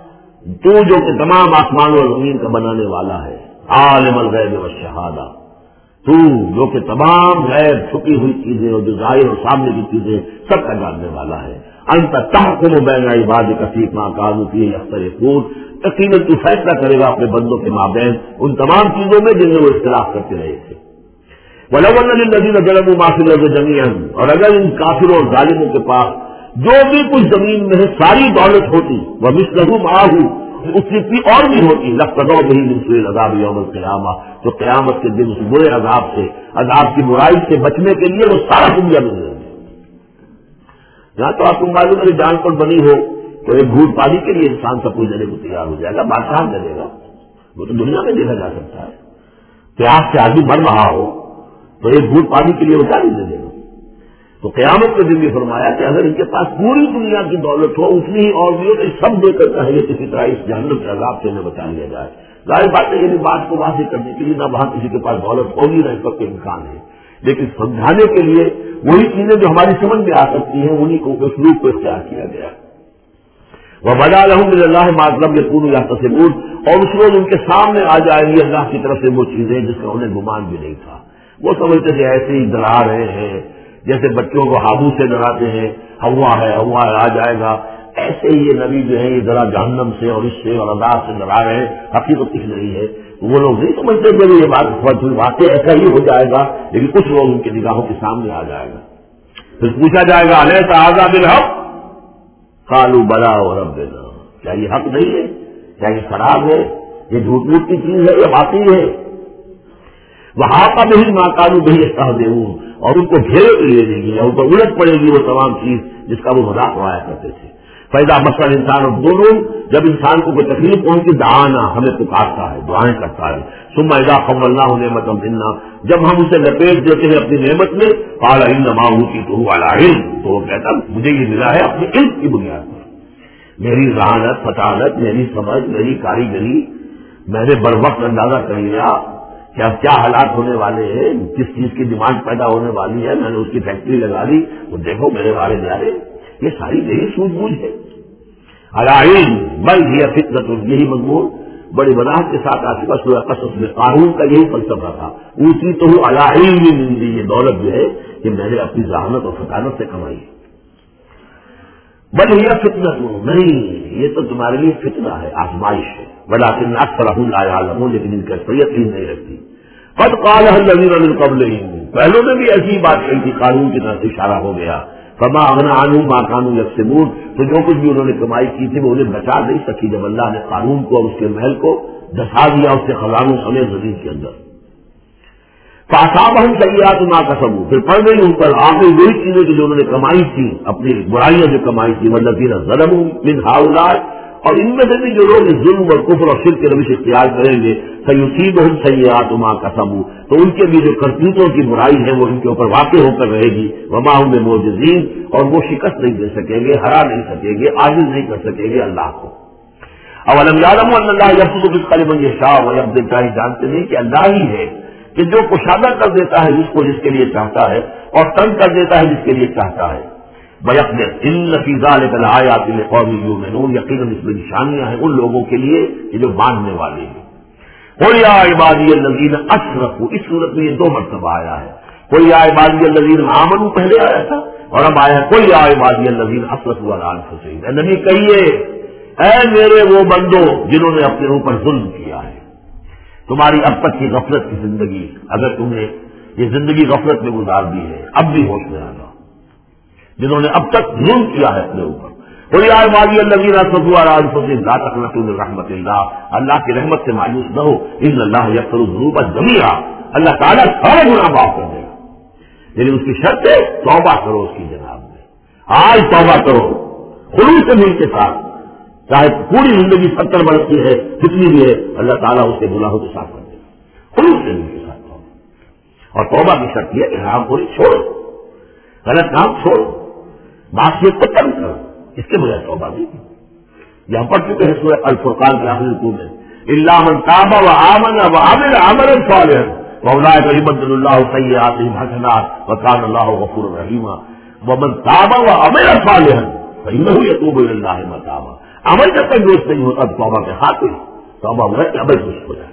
تو جو کہ تمام آسمان اور زمین کا بنانے والا ہے, عالم الغیب والشہادہ, تو جو کہ تمام غیب چھپی ہوئی چیزیں اور جو ظاہر اور سامنے کی چیزیں سب کا جاننے والا ہے. انت تحکم بین عبادک فیما کانوا فیہ یختلفون, یقیناً تو فیصلہ کرے گا اپنے بندوں کے مابین ان تمام چیزوں میں جن میں وہ اختلاف کرتے رہے تھے. وَلَوْ أَنَّ لِلَّذِينَ ظَلَمُوا مَا فِي الْأَرْضِ جَمِيعًا, اور اگر ان کافروں اور ظالموں کے پاس جو بھی کچھ زمین میں ہے ساری دولت ہوتی, وَمِثْلُهُ مَعَهُ, اس کی اور بھی ہوتی, لَفْتَدَوْا بِهِ مِنْ سُوءِ الْعَذَابِ يَوْمَ الْقِيَامَةِ, تو قیامت کے دن اس برے عذاب سے, عذاب کی برائی سے بچنے کے لیے وہ سارا دنیا میں دیں گے. یہاں تو آپ کو معلوم ہے جان پر بنی ہو تو ایک گھوٹ پانی کے لیے انسان سب کچھ دینے کو تیار ہو جائے گا, بادشاہ دے دے گا, وہ تو دنیا میں دیکھا جا سکتا ہے. پیاس سے آدمی مر رہا ہو تو ایک گھوٹ پانی کے لیے وہ کیا نہیں دے دے گا. تو قیامت کے دن بھی فرمایا کہ اگر ان کے پاس پوری دنیا کی دولت ہو اتنی ہی اور بھی ہو تو سب دے کر چاہیے کسی طرح اس جہنم کے عذاب سے انہیں بچا لیا جائے. ظاہر بات ہے یہ بات کو واضح کرنے کے لیے نہ وہاں کسی کے پاس دولت ہوگی نہ اس وقت امکان ہے, لیکن سمجھانے کے لیے وہی چیزیں جو ہماری سمجھ میں آ سکتی ہیں انہیں کو اسلوب کو اختیار کیا گیا. وَبَدَا لَهُم مِّنَ اللَّهِ مَا لَمْ يَكُونُوا يَحْتَسِبُونَ, اور اس روز ان کے سامنے آ جائیں گی اللہ کی طرف سے وہ چیزیں جس کا انہیں گمان بھی نہیں تھا. وہ سمجھتے تھے ایسے ہی ڈرا رہے ہیں جیسے بچوں کو ہابو سے ڈراتے ہیں, ہوا ہے ہوا ہے آ جائے گا, ایسے ہی یہ نبی جو ہے یہ ذرا جہنم سے اور اس سے اور عذاب سے ڈرا رہے ہیں, حقیقت کچھ نہیں ہے. وہ لوگ نہیں سمجھتے کہ یہ بات واقع ایسا ہی ہو جائے گا, لیکن کچھ لوگ ان کی نگاہوں کے سامنے آ جائے گا. پھر پوچھا جائے گا الیس ھذا بالحق, قالوا بلی وربنا, کیا یہ حق نہیں ہے, کیا یہ شراب ہے, یہ جھوٹ موٹ کی چیز ہے, یہ واقعی ہے. وَحَاقَ بِهِم مَا كَانُوا بِهِ يَسْتَهْزِئُونَ, اور ان کو گھیرے لے لے گی اور ان پر الٹ پڑے گی وہ تمام چیز جس کا وہ مذاق اڑایا کرتے تھے. فیضا مسل انسان اور دونوں جب انسان کو کوئی تکلیف پہنچی دعانا ہمیں پکارتا ہے دعائیں کرتا ہے ثم اذا قبلناه نعمتا منا جب ہم اسے لپیٹ دیتے ہیں اپنی نعمت میں قال انما اوتیته على علم تو وہ کہتا مجھے یہ ملا ہے اپنے علم کی بنیاد پر میری ذہانت فطانت میری سمجھ میری کاریگری میں نے بر وقت اندازہ کر لیا کہ اب کیا حالات ہونے والے ہیں کس چیز کی ڈیمانڈ پیدا ہونے والی ہے میں نے اس کی فیکٹری لگا لی وہ دیکھو میرے بارے جارے یہ ساری یہی سوجھ بوجھ ہے علائم بل ہی فطرت یہی مضمون بڑی وضاحت کے ساتھ آ چکا سورہ قصص میں قارون کا یہی فلسفہ تھا اوتی تو علائم مندی یہ دولت جو ہے کہ میں نے اپنی ذہانت اور فطانت سے کمائی بل ہی فطرت نہیں یہ تو تمہارے لیے فتنہ ہے آزمائش ہے ولکن اکثرهم لا يعلمون لیکن ان کی اکثریت ہی نہیں رکھتی قد قالها الذين من قبلهم پہلوں نے بھی ایسی بات کہی تھی قارون کی طرف اشارہ ہو گیا فما اغنى عنهم ما كانوا يكسبون تو جو کچھ بھی انہوں نے کمائی کی تھی وہ انہیں بچا نہیں سکی جب اللہ نے قارون کو اور اس کے محل کو دھسا دیا اس کے خزانوں سمیت زمین کے اندر فاصابهم سیئات ما كسبوا پھر پڑ گئی ان پر آخری وہی چیزیں جو انہوں نے کمائی تھی اپنی برائیاں جو کمائی تھی والذین ظلموا من هؤلاء اور ان میں سے بھی جو لوگ ظلم اور کفر اور شرک کے روش اختیار کریں گے سیصیبہم سیئات ما کسبوا تو ان کے بھی جو کرتوتوں کی برائی ہے وہ ان کے اوپر واقع ہو کر رہے گی وما ہم بمعجزین اور وہ شکست نہیں دے سکیں گے ہرا نہیں سکیں گے عاجز نہیں کر سکیں گے اللہ کو اولم یعلموا ان اللہ یبسط الرزق لمن یشاء ویقدر کیا جانتے نہیں کہ اللہ ہی ہے کہ جو کشادہ کر دیتا ہے جس کو جس کے لیے چاہتا ہے اور تنگ کر دیتا ہے جس کے لیے چاہتا ہے وَيَقْدِرْ إِنَّ فِي ذَلِكَ لَآيَاتٍ لِقَوْمٍ يُؤْمِنُونَ یقیناً اس میں نشانیاں ہیں ان لوگوں کے لیے کہ جو ماننے والے ہیں قُلْ يَا عِبَادِيَ الَّذِينَ أَسْرَفُوا اس صورت میں یہ دو مرتبہ آیا ہے قُلْ يَا عِبَادِيَ الَّذِينَ آمَنُوا پہلے آیا تھا اور اب آیا ہے قُلْ يَا عِبَادِيَ الَّذِينَ أَسْرَفُوا عَلَىٰ أَنفُسِهِمْ اے نبی کہیے اے میرے وہ بندو جنہوں نے اپنے اوپر ظلم کیا ہے تمہاری اب تک کی غفلت کی زندگی اگر تم نے یہ زندگی غفلت میں گزار دی ہے اب بھی ہوش میں آنا جنہوں نے اب تک ظلم کیا ہے اپنے اوپر کوئی آئے ماضی اللہ لا تقنطوا من رحمت اللہ اللہ کی رحمت سے مایوس نہ ہو ان اللہ یغفر الذنوب جميعا اللہ تعالیٰ سارے گناہ معاف کر دے گا لیکن اس کی شرط ہے توبہ کرو اس کی جناب میں آج توبہ کرو خلوص سے دل کے ساتھ چاہے پوری زندگی ستر برس کی ہے کتنی بھی ہے اللہ تعالیٰ اس کے گناہوں کو صاف کر دے گا خلوص سے دل کے ساتھ توبہ اور توبہ کی شرط یہ کہ حرام خوری چھوڑو غلط کام چھوڑو معصیت کو کم کرو اس کے بجائے توبہ بھی یہاں پڑھ چکے ہیں سورہ الفرقان کے آخری رکوع میں الا من تاب وآمن وعمل عملا صالحا فاولئک یبدل اللہ سیئاتہم حسنات وکان اللہ غفورا رحیما ومن تاب وعمل صالحا فانہ یتوب الی اللہ متابا عمل جب تک درست نہیں ہوتا توبہ کے خاطر توبہ ہوا کہ عمل درست ہو جائے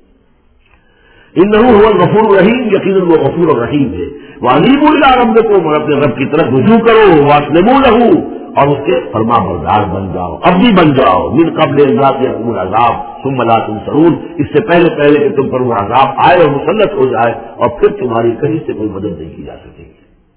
انہ هو الغفور الرحیم یقیناً وہ غفور الرحیم ہے وانیبوا الی ربکم اور اپنے رب کی طرف رجوع کرو واسلموا لہ اور اس کے فرما بردار بن جاؤ اب بھی بن جاؤ من قبل ان یاتیکم العذاب ثم لا تنصرون اس سے پہلے پہلے کہ تم پر وہ عذاب آئے اور مسلط ہو جائے اور پھر تمہاری کہیں سے کوئی مدد نہیں کی جا سکے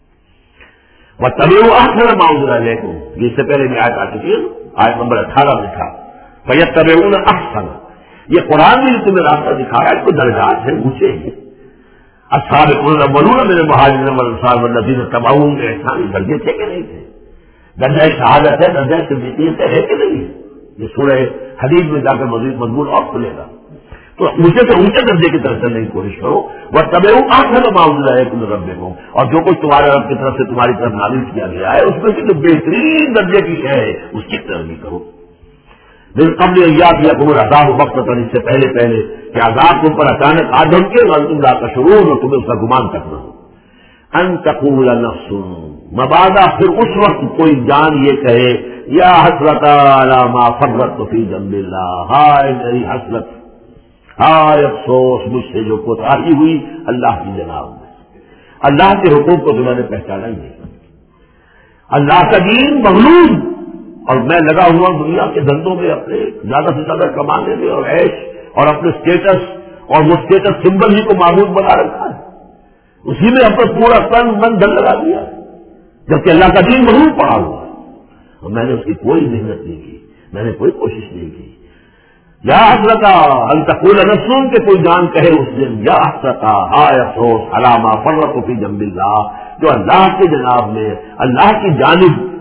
گی واتبعوا احسن ما انزل الیکم یہ سے پہلے میں آیت آ چکی ہے آیت نمبر اٹھارہ میں تھا فیتبعون احسن یہ قرآن میں تمہیں راستہ دکھایا اس کو درجات ہے اونچے ہیں السابقون الاولون من المہاجرین والانصار والذین اتبعوہم بإحسان درجے تھے کہ نہیں تھے درجہ شہادت ہے درجہ صدیقیت ہے کہ نہیں ہے یہ سورہ حدیث میں جا کر مزید مضمون اور کھلے گا تو اونچے سے اونچے درجے کی طرف چلنے کی کوشش کرو واتبعوا احسن ما انزل الیکم من ربکم اور جو کچھ تمہارے رب کی طرف سے تمہاری طرف نازل کیا گیا ہے اس میں سے جو بہترین درجے کی شے ہے اس کی پیروی کرو من قبل ان یاتیکم العذاب بغتۃ اس سے پہلے پہلے کہ عذاب تم پر اچانک آ دھمکے وانتم لا تشعرون اور تمہیں اس کا گمان تک نہ ہو ان تقول نفس مبادا پھر اس وقت کوئی جان یہ کہے یا حسرت علی ما فرطت فی جنب اللہ ہائے میری حسرت ہائے افسوس مجھ سے جو کوتاہی ہوئی اللہ کی جناب میں اللہ کے حقوق کو تمہیں نے پہچانا ہی نہیں اللہ کا دین مغلوب اور میں لگا ہوا دنیا کے دھندوں میں اپنے زیادہ سے زیادہ کمانے میں اور عیش اور اپنے اسٹیٹس اور وہ اسٹیٹس سمبل ہی کو معمول بنا رکھا ہے اسی میں اپنا پورا تن من دل لگا دیا جبکہ اللہ کا دین مغلوب پڑا ہوا ہے اور میں نے اس کی کوئی محنت نہیں کی میں نے کوئی کوشش نہیں کی یا حسرتا ان تقول نفس کہ کوئی جان کہے اس دن یا حسرتا ہائے افسوس علی ما فرطت فی جنب اللہ جو اللہ کے جناب میں اللہ کی جانب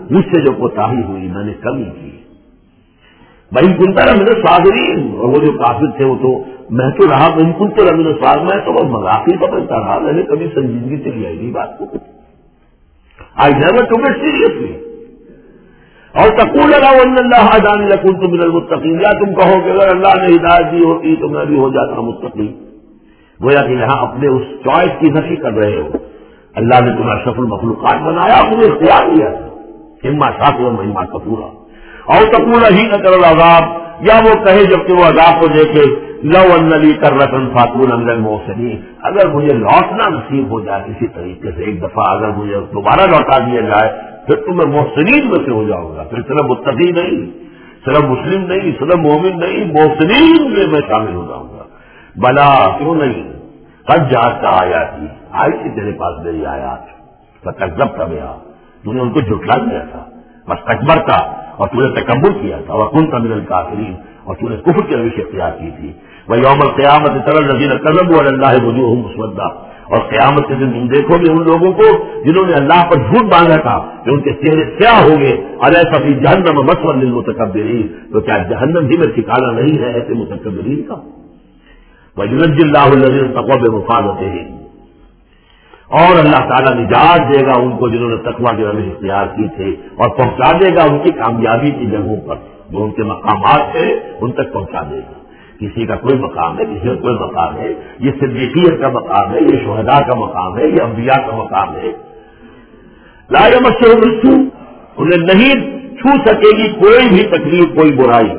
مجھ سے جو کوتاہی ہوئی میں نے کمی کی. بھائی کنتا رہا میرے صابرین، اور وہ جو کافر تھے وہ تو میں تو رہا ان کنتا رہا میرے صاحب میں تو بہت مذاقی سمجھتا رہا، میں نے کبھی سنجیدگی سے لیا نہیں بات کو. I never took it seriously. اور تقول لگا ان اللہ ہدانی لکنت من المتقین، یا تم کہو کہ اگر اللہ نے ہدایت دی ہوتی تو میں بھی ہو جاتا متقی. گویا کہ یہاں اپنے اس چوائس کی نفی کر رہے ہو. اللہ نے تمہیں اشرف المخلوقات بنایا، تمہیں اختیار دیا تھا، اما شاکرا و اما کفورا. اور تقول ہی نہ کرو العذاب، یا وہ کہے جبکہ وہ عذاب کو دیکھے لو ان لی کرۃ فاکون من المحسنین، اگر مجھے لوٹنا نصیب ہو جائے کسی طریقے سے ایک دفعہ، اگر مجھے دوبارہ لوٹا دیا جائے پھر تو میں محسنین میں سے ہو جاؤں گا. پھر صرف متقی نہیں، صرف مسلم نہیں، صرف مومن نہیں، محسنین میں میں شامل ہو جاؤں گا. بلا کیوں نہیں، قد جاءت آیاتی، آئی تھی تیرے پاس میری آیات، فکذبت بہا، تو نے ان کو جھٹلا دیا تھا، واستکبرت، اور تو نے تکبر کیا تھا، وکنت من الکافرین، اور تو نے کفر کی روش اختیار کی تھی. ویوم القیامۃ تری الذین کذبوا علی اللہ وجوہہم مسودۃ، اور قیامت کے دن تم دیکھو گے ان لوگوں کو جنہوں نے اللہ پر جھوٹ باندھا تھا کہ ان کے چہرے سیاہ ہوں گے. الیس فی جہنم مثوی للمتکبرین، تو کیا جہنم ہی میں ٹھکانہ نہیں ہے ایسے متکبرین کا. وَيُنَجِّي اللَّهُ الَّذِينَ اتَّقَوْا بِمَفَازَتِهِمْ، اور اللہ تعالیٰ نجات دے گا ان کو جنہوں نے تقویٰ کے روش اختیار کی تھے، اور پہنچا دے گا ان کی کامیابی کی جگہوں پر، جو ان کے مقامات ہیں ان تک پہنچا دے گا. کسی کا کوئی مقام ہے، کسی کا کوئی مقام ہے، یہ صدیقیت کا مقام ہے، یہ شہداء کا مقام ہے، یہ انبیاء کا مقام ہے. لا یمسہم السوء، انہیں نہیں چھو سکے گی کوئی بھی تکلیف، کوئی برائی.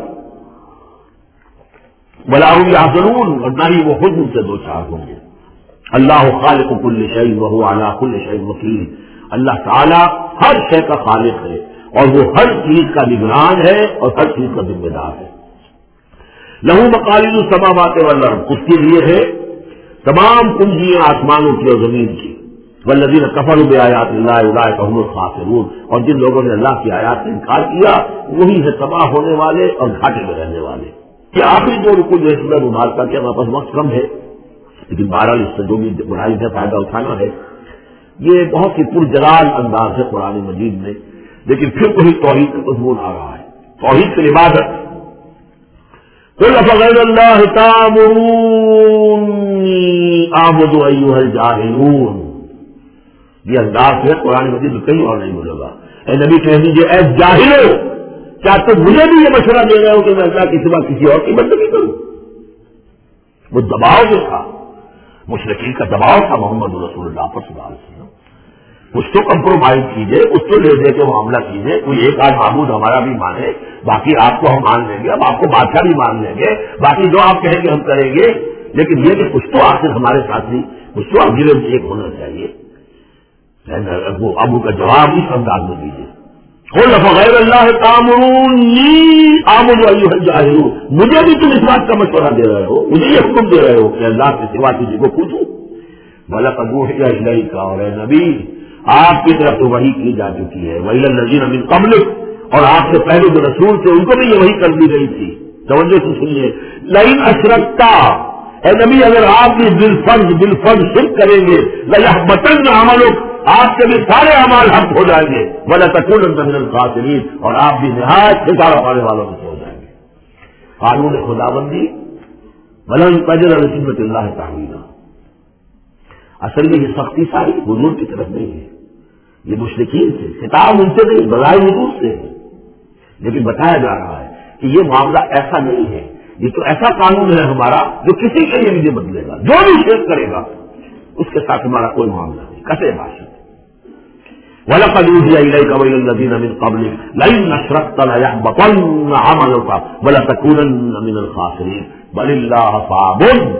ولا هم يحزنون، اور نہ ہی وہ خود ان سے دو چار ہوں گے. اللہ خالق کل شیء وهو على كل شیء وکیل، اللہ تعالی ہر شے کا خالق ہے اور وہ ہر چیز کا نگران ہے اور ہر چیز کا ذمہ دار ہے. لہو مقالید السماوات والارض، اس کے لیے ہے تمام کنجیاں آسمانوں کی اور زمین کی. والذین کفروا بآیات اللہ اولئک هم الخاسرون، اور جن لوگوں نے اللہ کی آیات سے انکار کیا وہی ہے تباہ ہونے والے اور گھاٹے میں رہنے والے. کہ آخری دو رکو جو اس میں مبارک کا کیا ہمارے پاس وقت کم ہے، لیکن بہرحال اس سے جو بھی برائی سے فائدہ اٹھانا ہے. یہ بہت ہی پرجلال انداز ہے قرآن مجید میں، لیکن پھر وہی توحید کا مضمون آ رہا ہے، توحید کی عبادت. قل افغیر اللہ تأمرونی اعبد ایھا الجاہلون، یہ انداز ہے قرآن مجید میں کہیں اور نہیں ملے گا. اے نبی کہہ دیجیے اے جاہلو، کیا تم مجھے بھی یہ مشورہ دے رہے ہو کہ میں اللہ کے سوا کسی اور کی بندگی کروں؟ وہ دباؤ جو تھا مشرکین کا دباؤ تھا محمد رسول اللہ پر صلی اللہ علیہ وسلم. کچھ تو کمپرومائز کیجیے، کچھ تو لے دے کے معاملہ کیجیے. کوئی ایک آدھ معبود ہمارا بھی مانے، باقی آپ کو ہم مان لیں گے، اب آپ کو بادشاہ بھی مان لیں گے، باقی جو آپ کہیں گے ہم کریں گے. لیکن یہ کہ کچھ تو آخر ہمارے ساتھ ہی کچھ تو اگریمنٹ ایک ہونا چاہیے. وہ ابو کا جواب اس انداز میں دیجیے. قل افغیر اللہ تأمرونی اعبد ایھا الجاہلون، مجھے بھی تم اس بات کا مشورہ دے رہے ہو، مجھے یہ حکم دے رہے ہو کہ اللہ کے سوا کسی کو پوچھوں. وَلَقَدْ أُوحِیَ إِلَیْکَ، اور اے نبی آپ کی طرف تو وحی کی جا چکی ہے. وَإِلَى الَّذِینَ مِن قَبْلِکَ، اور آپ سے پہلے جو رسول تھے ان کو بھی یہ وحی کر دی گئی تھی. توجہ سے سنیے. لَئِنْ أَشْرَکْتَ، اے نبی اگر آپ بھی بالفرض بالفرض شرک کریں گے، لَيَحْبَطَنَّ عَمَلُکَ، آپ کے بھی سارے اعمال حق ہو جائیں گے. وَلَتَكُونَنَّ مِنَ الْخَاسِرِينَ، اور آپ بھی نہایت خسارہ پانے والوں میں سے ہو جائیں گے. قانون خدابندی وَلَن تَجِدَ لِسُنَّتِ اللَّهِ تَحْوِیلًا. اصل میں یہ سختی ساری حضور کی طرف نہیں ہے، یہ مشرکین سے، خطاب ان سے نہیں بغیر حضور سے ہے. لیکن بتایا جا رہا ہے کہ یہ معاملہ ایسا نہیں ہے، یہ تو ایسا قانون ہے ہمارا جو کسی کے لیے نہیں بدلے گا. جو بھی شرک کرے گا اس کے ساتھ ہمارا کوئی معاملہ نہیں، کسے باشد. وَلَقَدْ أُوحِیَ إِلَیْکَ وَإِلَى الَّذِینَ مِن قَبْلِکَ لَئِنْ أَشْرَکْتَ لَیَحْبَطَنَّ عَمَلُکَ وَلَتَکُونَنَّ مِنَ الْخَاسِرِینَ. بَلِ اللَّهَ فَاعْبُدْ،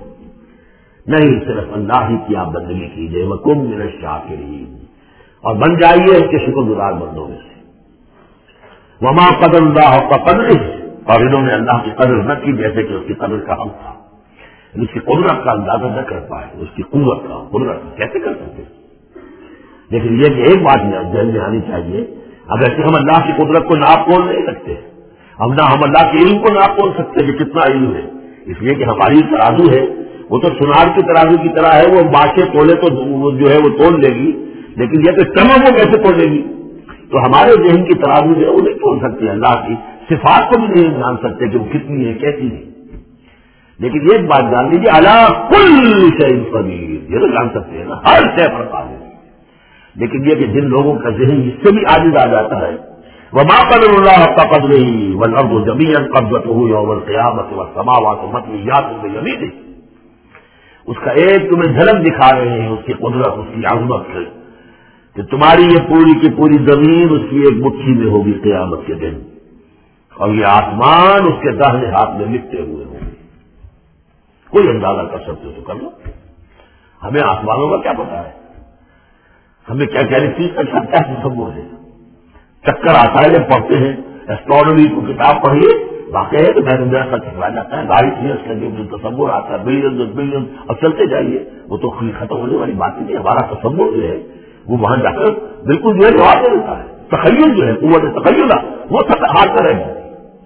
نہیں صرف اللہ ہی کی آپ بندگی کیجیے. وَکُن مِنَ الشَّاکِرِینَ، اور بن جائیے اس کے شکر گزار بندوں میں سے. وَمَا قَدَرَ اللَّهَ حَقَّ قَدْرِهِ، اور انہوں نے اللہ کی قدر نہ کی جیسے کہ اس کی قدر کا حق تھا. اس کی قدرت کا اندازہ نہ کر پائے، اس کی قوت کا، قدرت کا کیسے کر سکتے. لیکن یہ کہ ایک بات ذہن میں آنی چاہیے، اگر ہم اللہ کی قدرت کو ناپ تول نہیں سکتے، ہم نہ ہم اللہ کے علم کو ناپ تول سکتے کہ کتنا علم ہے. اس لیے کہ ہماری ترازو ہے وہ تو سنار کی ترازو کی طرح ہے، وہ باشے تولے تو جو ہے وہ تول لے گی، لیکن یہ کہ چمک وہ کیسے تولے گی. تو ہمارے ذہن کی ترازو جو ہے وہ نہیں توڑ سکتے، اللہ کی صفات کو بھی نہیں جان سکتے کہ وہ کتنی ہے کیسی ہے. لیکن ایک بات جان لیجیے، علی کل شیء قدیر، یہ تو جان سکتے ہیں نا، ہر شے پر قادر. لیکن یہ کہ جن لوگوں کا ذہن اس سے بھی عاجز آ جاتا ہے، وما قدر اللہ حق قدرہ والارض جميعا قبضته يوم القیامة والسماوات مطویات بیمینہ، اس کا ایک تمہیں جھلک دکھا رہے ہیں اس کی قدرت، اس کی عظمت سے، کہ تمہاری یہ پوری کی پوری زمین اس کی ایک مٹھی میں ہوگی قیامت کے دن، اور یہ آسمان اس کے داہنے ہاتھ میں لپٹے ہوئے ہوں گے. کوئی اندازہ کر سکتے ہو تو کر لو. ہمیں آسمانوں کا کیا پتا ہے، ہمیں کیا گیلیکسیز کا کیا تصور ہے. چکر آتا ہے جب پڑھتے ہیں ایسٹرونومی کو کتاب پڑھیے، واقع ہے تو میں نے میرا خط چکرا جاتا ہے، گاڑی ایئرس کا جو تصور آتا ہے بلین بلین، اب چلتے جائیے، وہ تو ختم ہونے والی بات نہیں. ہمارا تصور جو ہے وہ وہاں جا کر بالکل جو ہے جواب دے دیتا ہے. تخیل جو ہے قوت تخیل وہ ہاتھ کر رہے ہیں.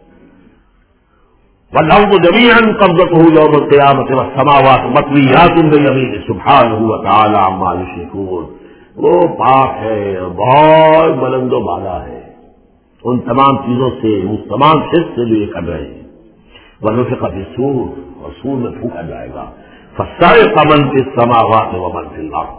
والارض جميعا قبضته يوم القيامة والسماوات مطويات بيمينه سبحانه وتعالى عما يشركون. وہ پاک ہے، بہت بلند و بالا ہے ان تمام چیزوں سے، اس تمام شرک سے جو یہ کر رہے ہیں. ونفخ فی الصور، اور صور میں پھونکا جائے گا، فصعق من فی السماوات ومن فی الارض،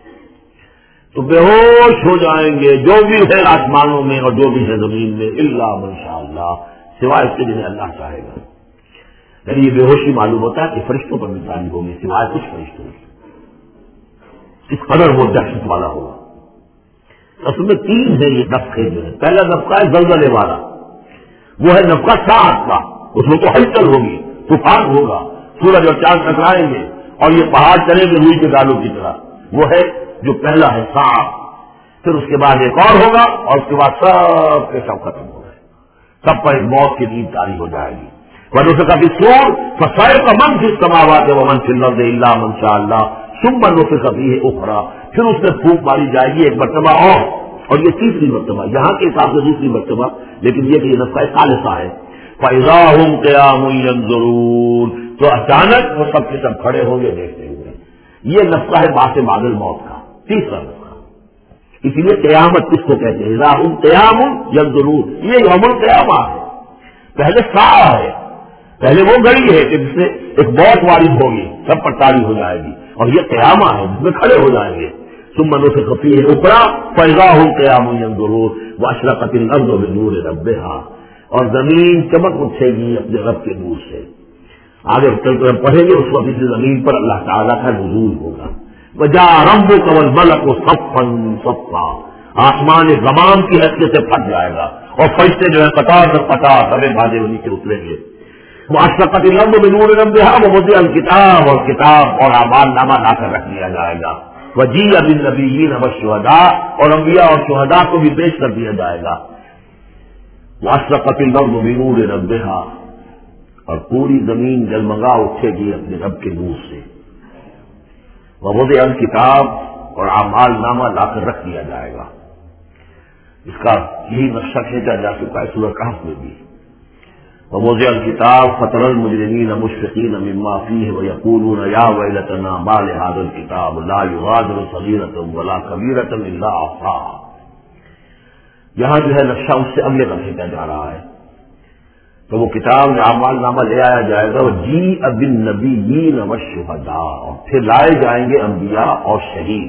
تو بے ہوش ہو جائیں گے جو بھی ہے آسمانوں میں اور جو بھی ہے زمین میں، الا من شاء اللہ، سوائے اس کے جنہیں اللہ چاہے گا. یعنی یہ بے ہوشی معلوم ہوتا ہے کہ فرشتوں پر بھی طالب ہوگی سوائے کچھ فرشتوں کی، اس قدر وہ دہشت والا ہوگا. اصل میں تین ہے یہ نفقے جو ہے. پہلا نفقہ ہے زلزلے والا، وہ ہے نفقہ سات کا، اس میں تو ہلچل ہوگی، طوفان ہوگا، سورج اور چاند ٹکرائیں گے اور یہ پہاڑ چلیں گے روئی کے دانوں کی طرح. وہ ہے جو پہلا ہے سات. پھر اس کے بعد ایک اور ہوگا اور اس کے بعد سب کے سب ختم ہو گئے، سب پر ایک موت کی نیند جاری ہو جائے گی. ونفخ فی الصور فصعق من فی السماوات ومن فی الارض الا من شاء اللہ ثم نفخ فیہ اخری، پھر اس میں پھونک ماری جائے گی ایک مرتبہ اور، اور یہ تیسری مرتبہ، یہاں کے حساب سے دوسری مرتبہ، لیکن یہ کہ یہ نفخہ ثالثہ ہے. فاذا هم قیام ینظرون، تو اچانک وہ سب کے سب کھڑے ہوں گے دیکھتے ہوئے. یہ نفخہ ہے باعث بعد الموت کا، تیسرا نفخہ. اسی لیے قیامت کس کو کہتے ہیں؟ اذا هم قیام ینظرون، یہ یوم القیامہ ہے. پہلے ساعہ ہے، پہلے وہ گھڑی ہے کہ جس میں ایک موت وارد ہوگی، سب پر تاری ہو جائے گی، اور یہ قیامہ ہے جس میں کھڑے ہو جائیں گے. ثم نفخ فیہ اخری فاذا هم قیام ینظرون واشرقت الارض بنور ربها، اور زمین چمک اٹھے گی اپنے رب کے نور سے. آگے چل کر پڑھیں گے اس وقت اس زمین پر اللہ تعالیٰ کا نزول ہوگا. وجاء ربک والملک صفا صفا، آسمان غمام کی حیثیت سے پھٹ جائے گا اور فرشتے جو ہے قطار در قطار سبے بھاجے وہی کے اتریں گے. واشرقت الارض بنور ربها ووضع الکتاب، اور کتاب اور اعمال نامہ لا کر رکھ دیا جائے گا. وجیء بالنبیین والشہداء، اور انبیاء اور شہداء کو بھی پیش کر دیا جائے گا. واشرقت الارض بنور ربها، اور پوری زمین جلمگا اٹھے گی اپنے رب کے نور سے. ووضع الکتاب، اور اعمال نامہ لا کر رکھ دیا جائے گا. اس کا یہی نقشہ کھینچا جا چکا ہے سورہ کہف میں بھی. ووضع الکتاب فترى المجرمین مشفقین مما فیہ ویقولون یا ویلتنا ما لهذا الکتاب لا یغادر صغیرۃ ولا کبیرۃ الا احصاها. یہاں جو ہے نقشہ اس سے اگلے کا کھینچا جا رہا ہے. تو وہ کتاب میں اعمال نامہ لے آیا جائے گا. وجیء بالنبیین والشہداء، اور پھر لائے جائیں گے انبیاء اور شہید.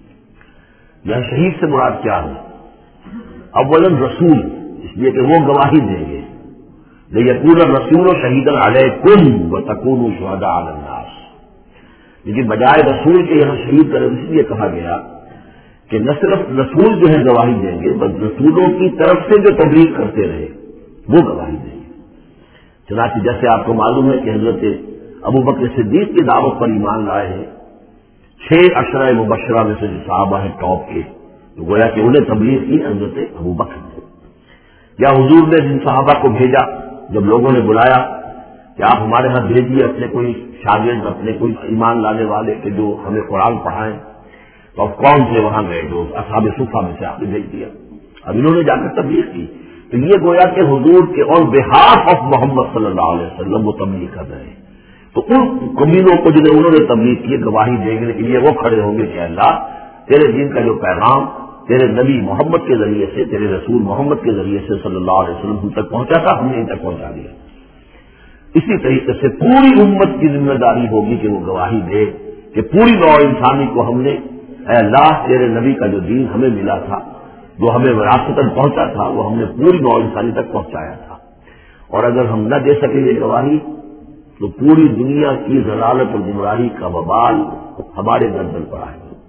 یہاں شہید سے مراد کیا ہے؟ اولاً رسول، اس لیے کہ وہ گواہی دیں گے. لیکون الرسول شہیدا علیکم وتکونوا شہداء علی الناس، لیکن بجائے رسول کے یہاں شہید کرے اس لیے کہا گیا کہ نہ صرف رسول جو ہے گواہی دیں گے، بس رسولوں کی طرف سے جو تبلیغ کرتے رہے وہ گواہی دیں گے. چنانچہ جیسے آپ کو معلوم ہے کہ حضرت ابو بکر صدیق کی دعوت پر ایمان لائے ہیں چھ عشرہ مبشرہ میں سے جو صحابہ ہیں ٹاپ کے، تو گویا کہ انہیں تبلیغ کی حضرت ابو بکر نے. یا حضور نے جن صحابہ کو بھیجا، جب لوگوں نے بلایا کہ آپ ہمارے ہاں بھیجیے اپنے کوئی شاگرد، اپنے کوئی ایمان لانے والے کہ جو ہمیں قرآن پڑھائیں، تو اب کون سے وہاں گئے؟ جو اصحاب صفہ میں سے آپ نے بھیج دیا. اب انہوں نے جا کر تبلیغ کی. تو یہ گویا کہ حضور کے اور بہاف آف محمد صلی اللہ علیہ وسلم وہ تبلیغ کر رہے ہیں. تو ان کمینوں کو جنہیں انہوں نے تبلیغ کی گواہی دیں گے، لیکن یہ وہ کھڑے ہوں گے کہ اللہ تیرے دین کا جو پیغام تیرے نبی محمد کے ذریعے سے، تیرے رسول محمد کے ذریعے سے صلی اللہ علیہ وسلم ہم تک پہنچا تھا، ہم نے ان تک پہنچا دیا۔ اسی طریقے سے پوری امت کی ذمہ داری ہوگی کہ وہ گواہی دے کہ پوری نوع انسانی کو ہم نے، اے اللہ تیرے نبی کا جو دین ہمیں ملا تھا، جو ہمیں وراثتاً پہنچا تھا، وہ ہم نے پوری نوع انسانی تک پہنچایا تھا، اور اگر ہم نہ دے سکیں یہ گواہی تو پوری دنیا کی ضلالت اور گمراہی کا وبال ہمارے گردن پر آئے گا۔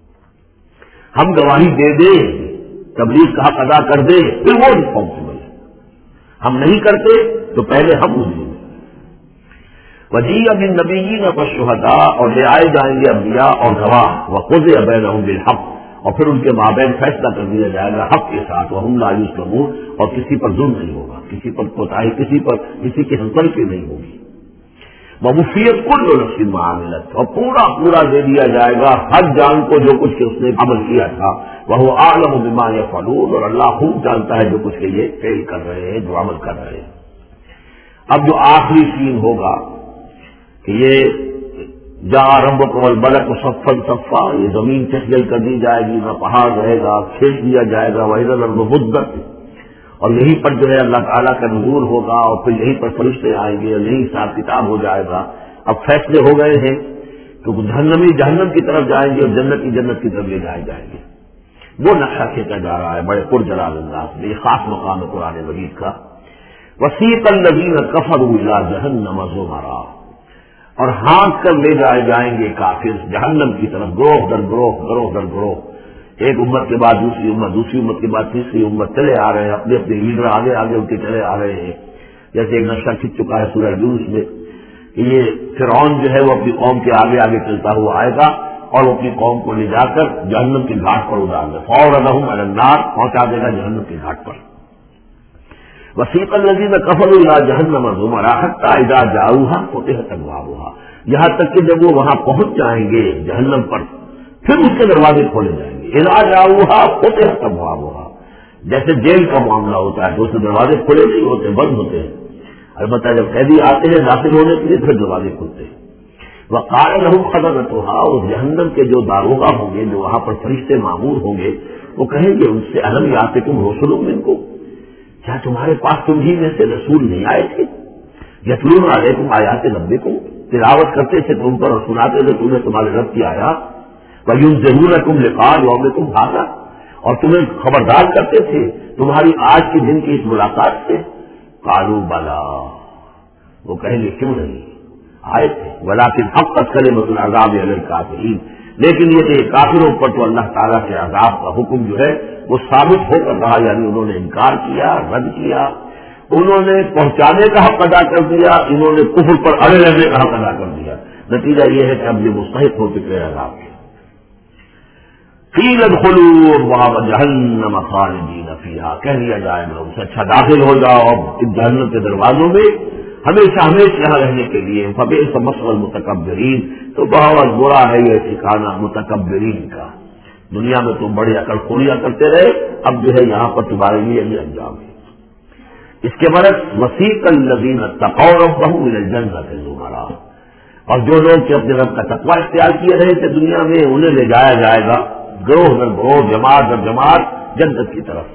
ہم گواہی دے دیں، تبلیغ کا حق ادا کر دیں، پھر وہ رسپانسبل ہے، ہم نہیں کرتے تو پہلے ہم مجرم ہیں۔ وجیء بالنبیین والشہداء، اور لے آئے جائیں گے انبیاء اور گواہ، وقضی بینہم بالحق، اور پھر ان کے مابین فیصلہ کر دیا جائے گا حق کے ساتھ، وہم لا یظلمون، اور کسی پر ظلم نہیں ہوگا، کسی پر کوتاہی، کسی پر کسی کی ہمدردی نہیں ہوگی۔ ووفیت کل نفس ما عملت، اور پورا پورا دے دیا جائے گا ہر جان کو جو کچھ کہ اس نے عمل کیا تھا، وہو اعلم بما یفعلون، اور اللہ خوب جانتا ہے جو کچھ کہ یہ فعل کر رہے ہیں، جو عمل کر رہے ہیں۔ اب جو آخری سین ہوگا کہ یہ جا ربکم والملک صفا صفا، یہ زمین چہل کر دی جائے گی، نہ پہاڑ رہے گا، کھینچ دیا جائے گا، وَإِذَا الْأَرْضُ مُدَّتْ، اور یہیں پر جو ہے اللہ تعالیٰ کا نزول ہوگا، اور پھر یہیں پر فرشتے آئیں گے، اور یہیں حساب کتاب ہو جائے گا۔ اب فیصلے ہو گئے ہیں کہ جہنمی جہنم کی طرف جائیں گے، اور جنت کی جنت کی طرف لے جائے جائیں گے۔ وہ نقشہ کھینچا جا رہا ہے بڑے پرجلال انداز میں، یہ خاص مقام ہے قرآن مجید کا۔ وَسِيقَ الَّذِينَ كَفَرُوا إِلَىٰ جَهَنَّمَ زُمَرًا، اور ہانک کر لے جائے جائیں گے کافر جہنم کی طرف، گروہ در گروہ، گروہ در گروہ، ایک امت کے بعد دوسری امت، دوسری امت کے بعد تیسری امت، چلے آ رہے ہیں، اپنے اپنے لیڈر آگے آگے ان کے چلے آ رہے ہیں۔ جیسے ایک نقشہ کھنچ چکا ہے سورہ یونس میں کہ یہ فرعون جو ہے وہ اپنی قوم کے آگے آگے چلتا ہوا آئے گا، اور وہ اپنی قوم کو لے جا کر جہنم کے گھاٹ پر اتار دے، فَأَوْرَدَهُمْ عَلَى النَّارِ، پہنچا دے گا جہنم کے گھاٹ پر۔ وَسِيقَ الَّذِينَ كَفَرُوا إِلَىٰ جَهَنَّمَ زُمَرًا حَتَّىٰ إِذَا جَاءُوهَا فُتِحَتْ أَبْوَابُهَا، یہاں تک کہ جب وہ وہاں پہنچ جائیں گے جہنم پر، پھر اس کے دروازے کھولے جائیں گے۔ اذا جاؤها فتحت ابوابها، جیسے جیل کا معاملہ ہوتا ہے تو اس کے دروازے کھلے نہیں ہوتے، بند ہوتے ہیں، البتہ جب قیدی آتے ہیں داخل ہونے کے لیے پھر دروازے کھلتے ہیں۔ وقال لهم خزنتها، اور جہنم کے جو داروغہ ہوں گے، جو وہاں پر فرشتے مامور ہوں گے، وہ کہیں گے ان سے الم یاتکم رسل منکم، کیا تمہارے پاس تم ہی میں سے رسول نہیں آئے تھے؟ یتلون علیکم آیات ربکم، تلاوت کرتے تھے تم پر اور سناتے تھے تمہیں تمہارے رب کی آیات، وَيُنذِرُونَكُمْ لِقَاءَ يَوْمِكُمْ هَٰذَا، اور تمہیں خبردار کرتے تھے تمہاری آج کے دن کی اس ملاقات سے۔ قالوا بَلَىٰ، وہ کہیں گے کیوں نہیں، آئے تھے، وَلَٰكِنْ حَقَّتْ كَلِمَةُ الْعَذَابِ عَلَى الْكَافِرِينَ، لیکن یہ کہ کافروں پر تو اللہ تعالیٰ کے عذاب کا حکم جو ہے وہ ثابت ہو کر رہا، یعنی انہوں نے انکار کیا، رد کیا، انہوں نے پہنچانے کا حق ادا کر دیا، انہوں نے کفر پر اڑے رہنے کا حق ادا کر دیا، نتیجہ یہ ہے کہ اب یہ مستحق ہو چکے ہیں عذاب کے۔ قیل ادخلوا ابواب جہنم خالدین فیہا، کہہ دیا جائے گا ان سے اچھا داخل ہو جاؤ اب جہنم کے دروازوں میں ہمیشہ ہمیشہ یہاں رہنے کے لیے۔ فبئس مثوى المتکبرین، تو بہت برا ہے یہ ٹھکانہ متکبرین کا، دنیا میں تم بڑی عقل خوریاں کرتے رہے، اب جو ہے یہاں پر تمہارے لیے یہ انجام ہے۔ اس کے برعکس وسیق الذین اتقوا ربهم الى الجنة زمرا، اور جو لوگ کہ اپنے رب کا تقوی اختیار کیے رہے تھے دنیا میں، انہیں لے جایا جائے گا گروہ در گروہ، جماعت در جماعت جنت کی طرف۔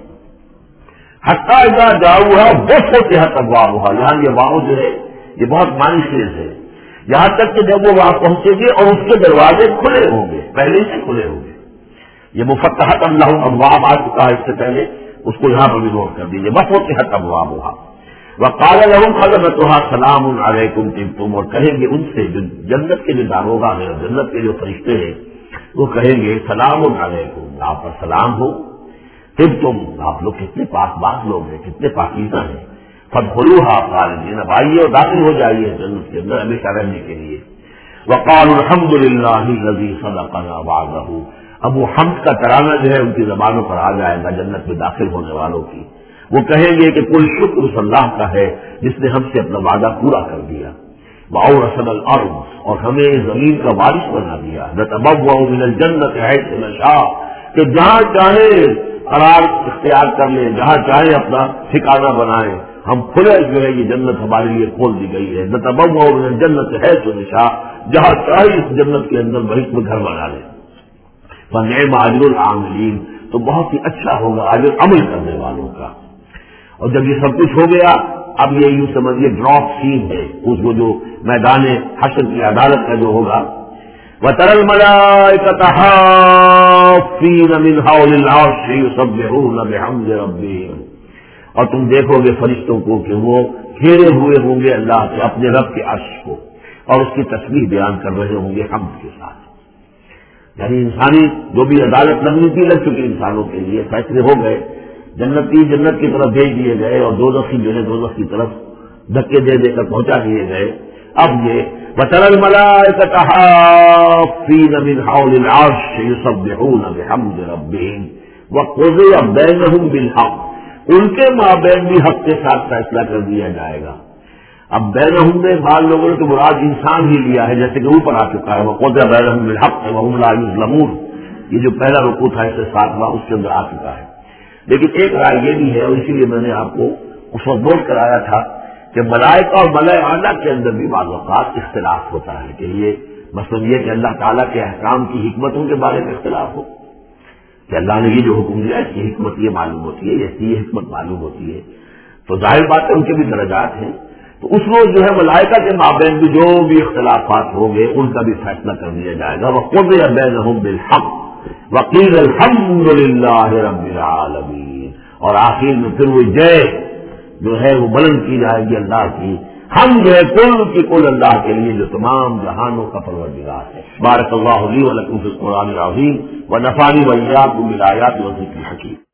حتیٰ اذا جاؤها وفتحت ابوابها، یہاں یہ واؤ جو ہے یہ بہت معنی خیز ہے، یہاں تک کہ جب وہ وہاں پہنچے گے اور اس کے دروازے کھلے ہوں گے، پہلے سے کھلے ہوں گے۔ یہ مفتحت لهم ابواب آ چکا ہے اس سے پہلے، اس کو یہاں پر بھی نوٹ کر دیجیے، وفتحت ابوابها وقال لهم خزنتها سلام علیکم طبتم، اور کہیں گے ان سے جو جنت کے جو داروغہ ہیں، جنت کے جو فرشتے ہیں، وہ کہیں گے سلام علیکم، آپ پر سلام ہو، طبتم، آپ لوگ کتنے پاک باز لوگ ہیں، کتنے پاکیزہ ہیں، فادخلوها خالدین، اب آئیے اور داخل ہو جائیے جنت کے اندر ہمیشہ رہنے کے لیے۔ وقالوا الحمد للہ الذی صدقنا وعدہ، اب وہ حمد کا ترانہ جو ہے ان کی زبانوں پر آ جائے گا جنت میں داخل ہونے والوں کی، وہ کہیں گے کہ کل شکر اس اللہ کا ہے جس نے ہم سے اپنا وعدہ پورا کر دیا۔ وَأَوْرَثَنَا الْأَرْضَ، اور ہمیں زمین کا وارث بنا دیا، نَتَبَوَّأُ مِنَ الْجَنَّةِ حَيْثُ نَشَاءُ، کہ جہاں چاہے قرار اختیار کر لیں، جہاں چاہے اپنا ٹھکانہ بنائیں، ہم کھلے جو ہے یہ جنت ہمارے لیے کھول دی گئی ہے۔ نَتَبَوَّأُ مِنَ الْجَنَّةِ حَيْثُ نَشَاءُ، جہاں چاہے اس جنت کے اندر بہت میں گھر بنا لیں۔ فَنِعْمَ أَجْرُ الْعَامِلِينَ، تو بہت ہی اچھا ہوگا اجر عمل کرنے والوں کا۔ اور جب یہ سب کچھ ہو گیا، اب یہ یوں سمجھیے ڈراپ سین ہے اس وہ جو میدان حشر کی عدالت کا جو ہوگا، وَتَرَى الْمَلَائِكَةَ حَافِّينَ مِنْ حَوْلِ الْعَرْشِ يُسَبِّحُونَ بِحَمْدِ رَبِّهِمْ، اور تم دیکھو گے فرشتوں کو کہ وہ گھیرے ہوئے ہوں گے اللہ سے اپنے رب کے عرش کو، اور اس کی تسبیح بیان کر رہے ہوں گے حمد کے ساتھ۔ یعنی انسانی جو بھی عدالت لگنی تھی لگ چکی انسانوں کے لیے، فیصلے ہو گئے، جنتی جنت کی طرف بھیج دیے گئے اور دوزخی جو ہے دوزخ کی طرف دھکے دے دے کر پہنچا دیے گئے۔ اب یہ وَتَرَى الْمَلَائِكَةَ حَافِّينَ مِنْ حَوْلِ الْعَرْشِ يُسَبِّحُونَ بِحَمْدِ رَبِّهِمْ وَقُضِيَ بَيْنَهُمْ بِالْحَقِّ، ان کے مابین بھی حق کے ساتھ فیصلہ کر دیا جائے گا۔ اب بینہم میں بعض لوگوں نے تو مراد انسان ہی لیا ہے، جیسے کہ اوپر آ چکا ہے وَقُضِيَ بَيْنَهُمْ بِالْحَقِّ وَهُمْ لَا يُظْلَمُونَ، یہ جو پہلا رکوع تھا اس سے ساتواں اس کے اندر آ چکا ہے۔ لیکن ایک رائے یہ بھی ہے، اور اسی لیے میں نے آپ کو اس وقت نوٹ کرایا تھا کہ ملائکہ اور ملائکہ اعلیٰ کے اندر بھی بعض اوقات اختلاف ہوتا ہے، کہ یہ مثلاً یہ کہ اللہ تعالیٰ کے احکام کی حکمتوں کے بارے میں اختلاف ہو کہ اللہ نے یہ جو حکم دیا اس کی حکمت یہ معلوم ہوتی ہے، اس کی یہ حکمت معلوم ہوتی ہے، تو ظاہر بات ہے ان کے بھی درجات ہیں۔ تو اس روز جو ہے ملائکہ کے مابین بھی جو بھی اختلافات ہوں گے ان کا بھی فیصلہ کر دیا جائے گا۔ وَقُضِيَ بَيْنَهُم بِالْحَقِّ وَقِيلَ الْحَمْدُ لِلَّهِ رَبِّ الْعَالَمِينَ، اور آخر میں پھر وہ جے جو ہے وہ بلند کی جائے گی اللہ کی، ہم جو ہے کل کی کل اللہ کے لیے جو تمام جہانوں کا پروردگار ہے۔ بارک اللہ لی و لکم فی القرآن العظیم ونفعنی وإیاکم بالآیات والذکر الحکیم۔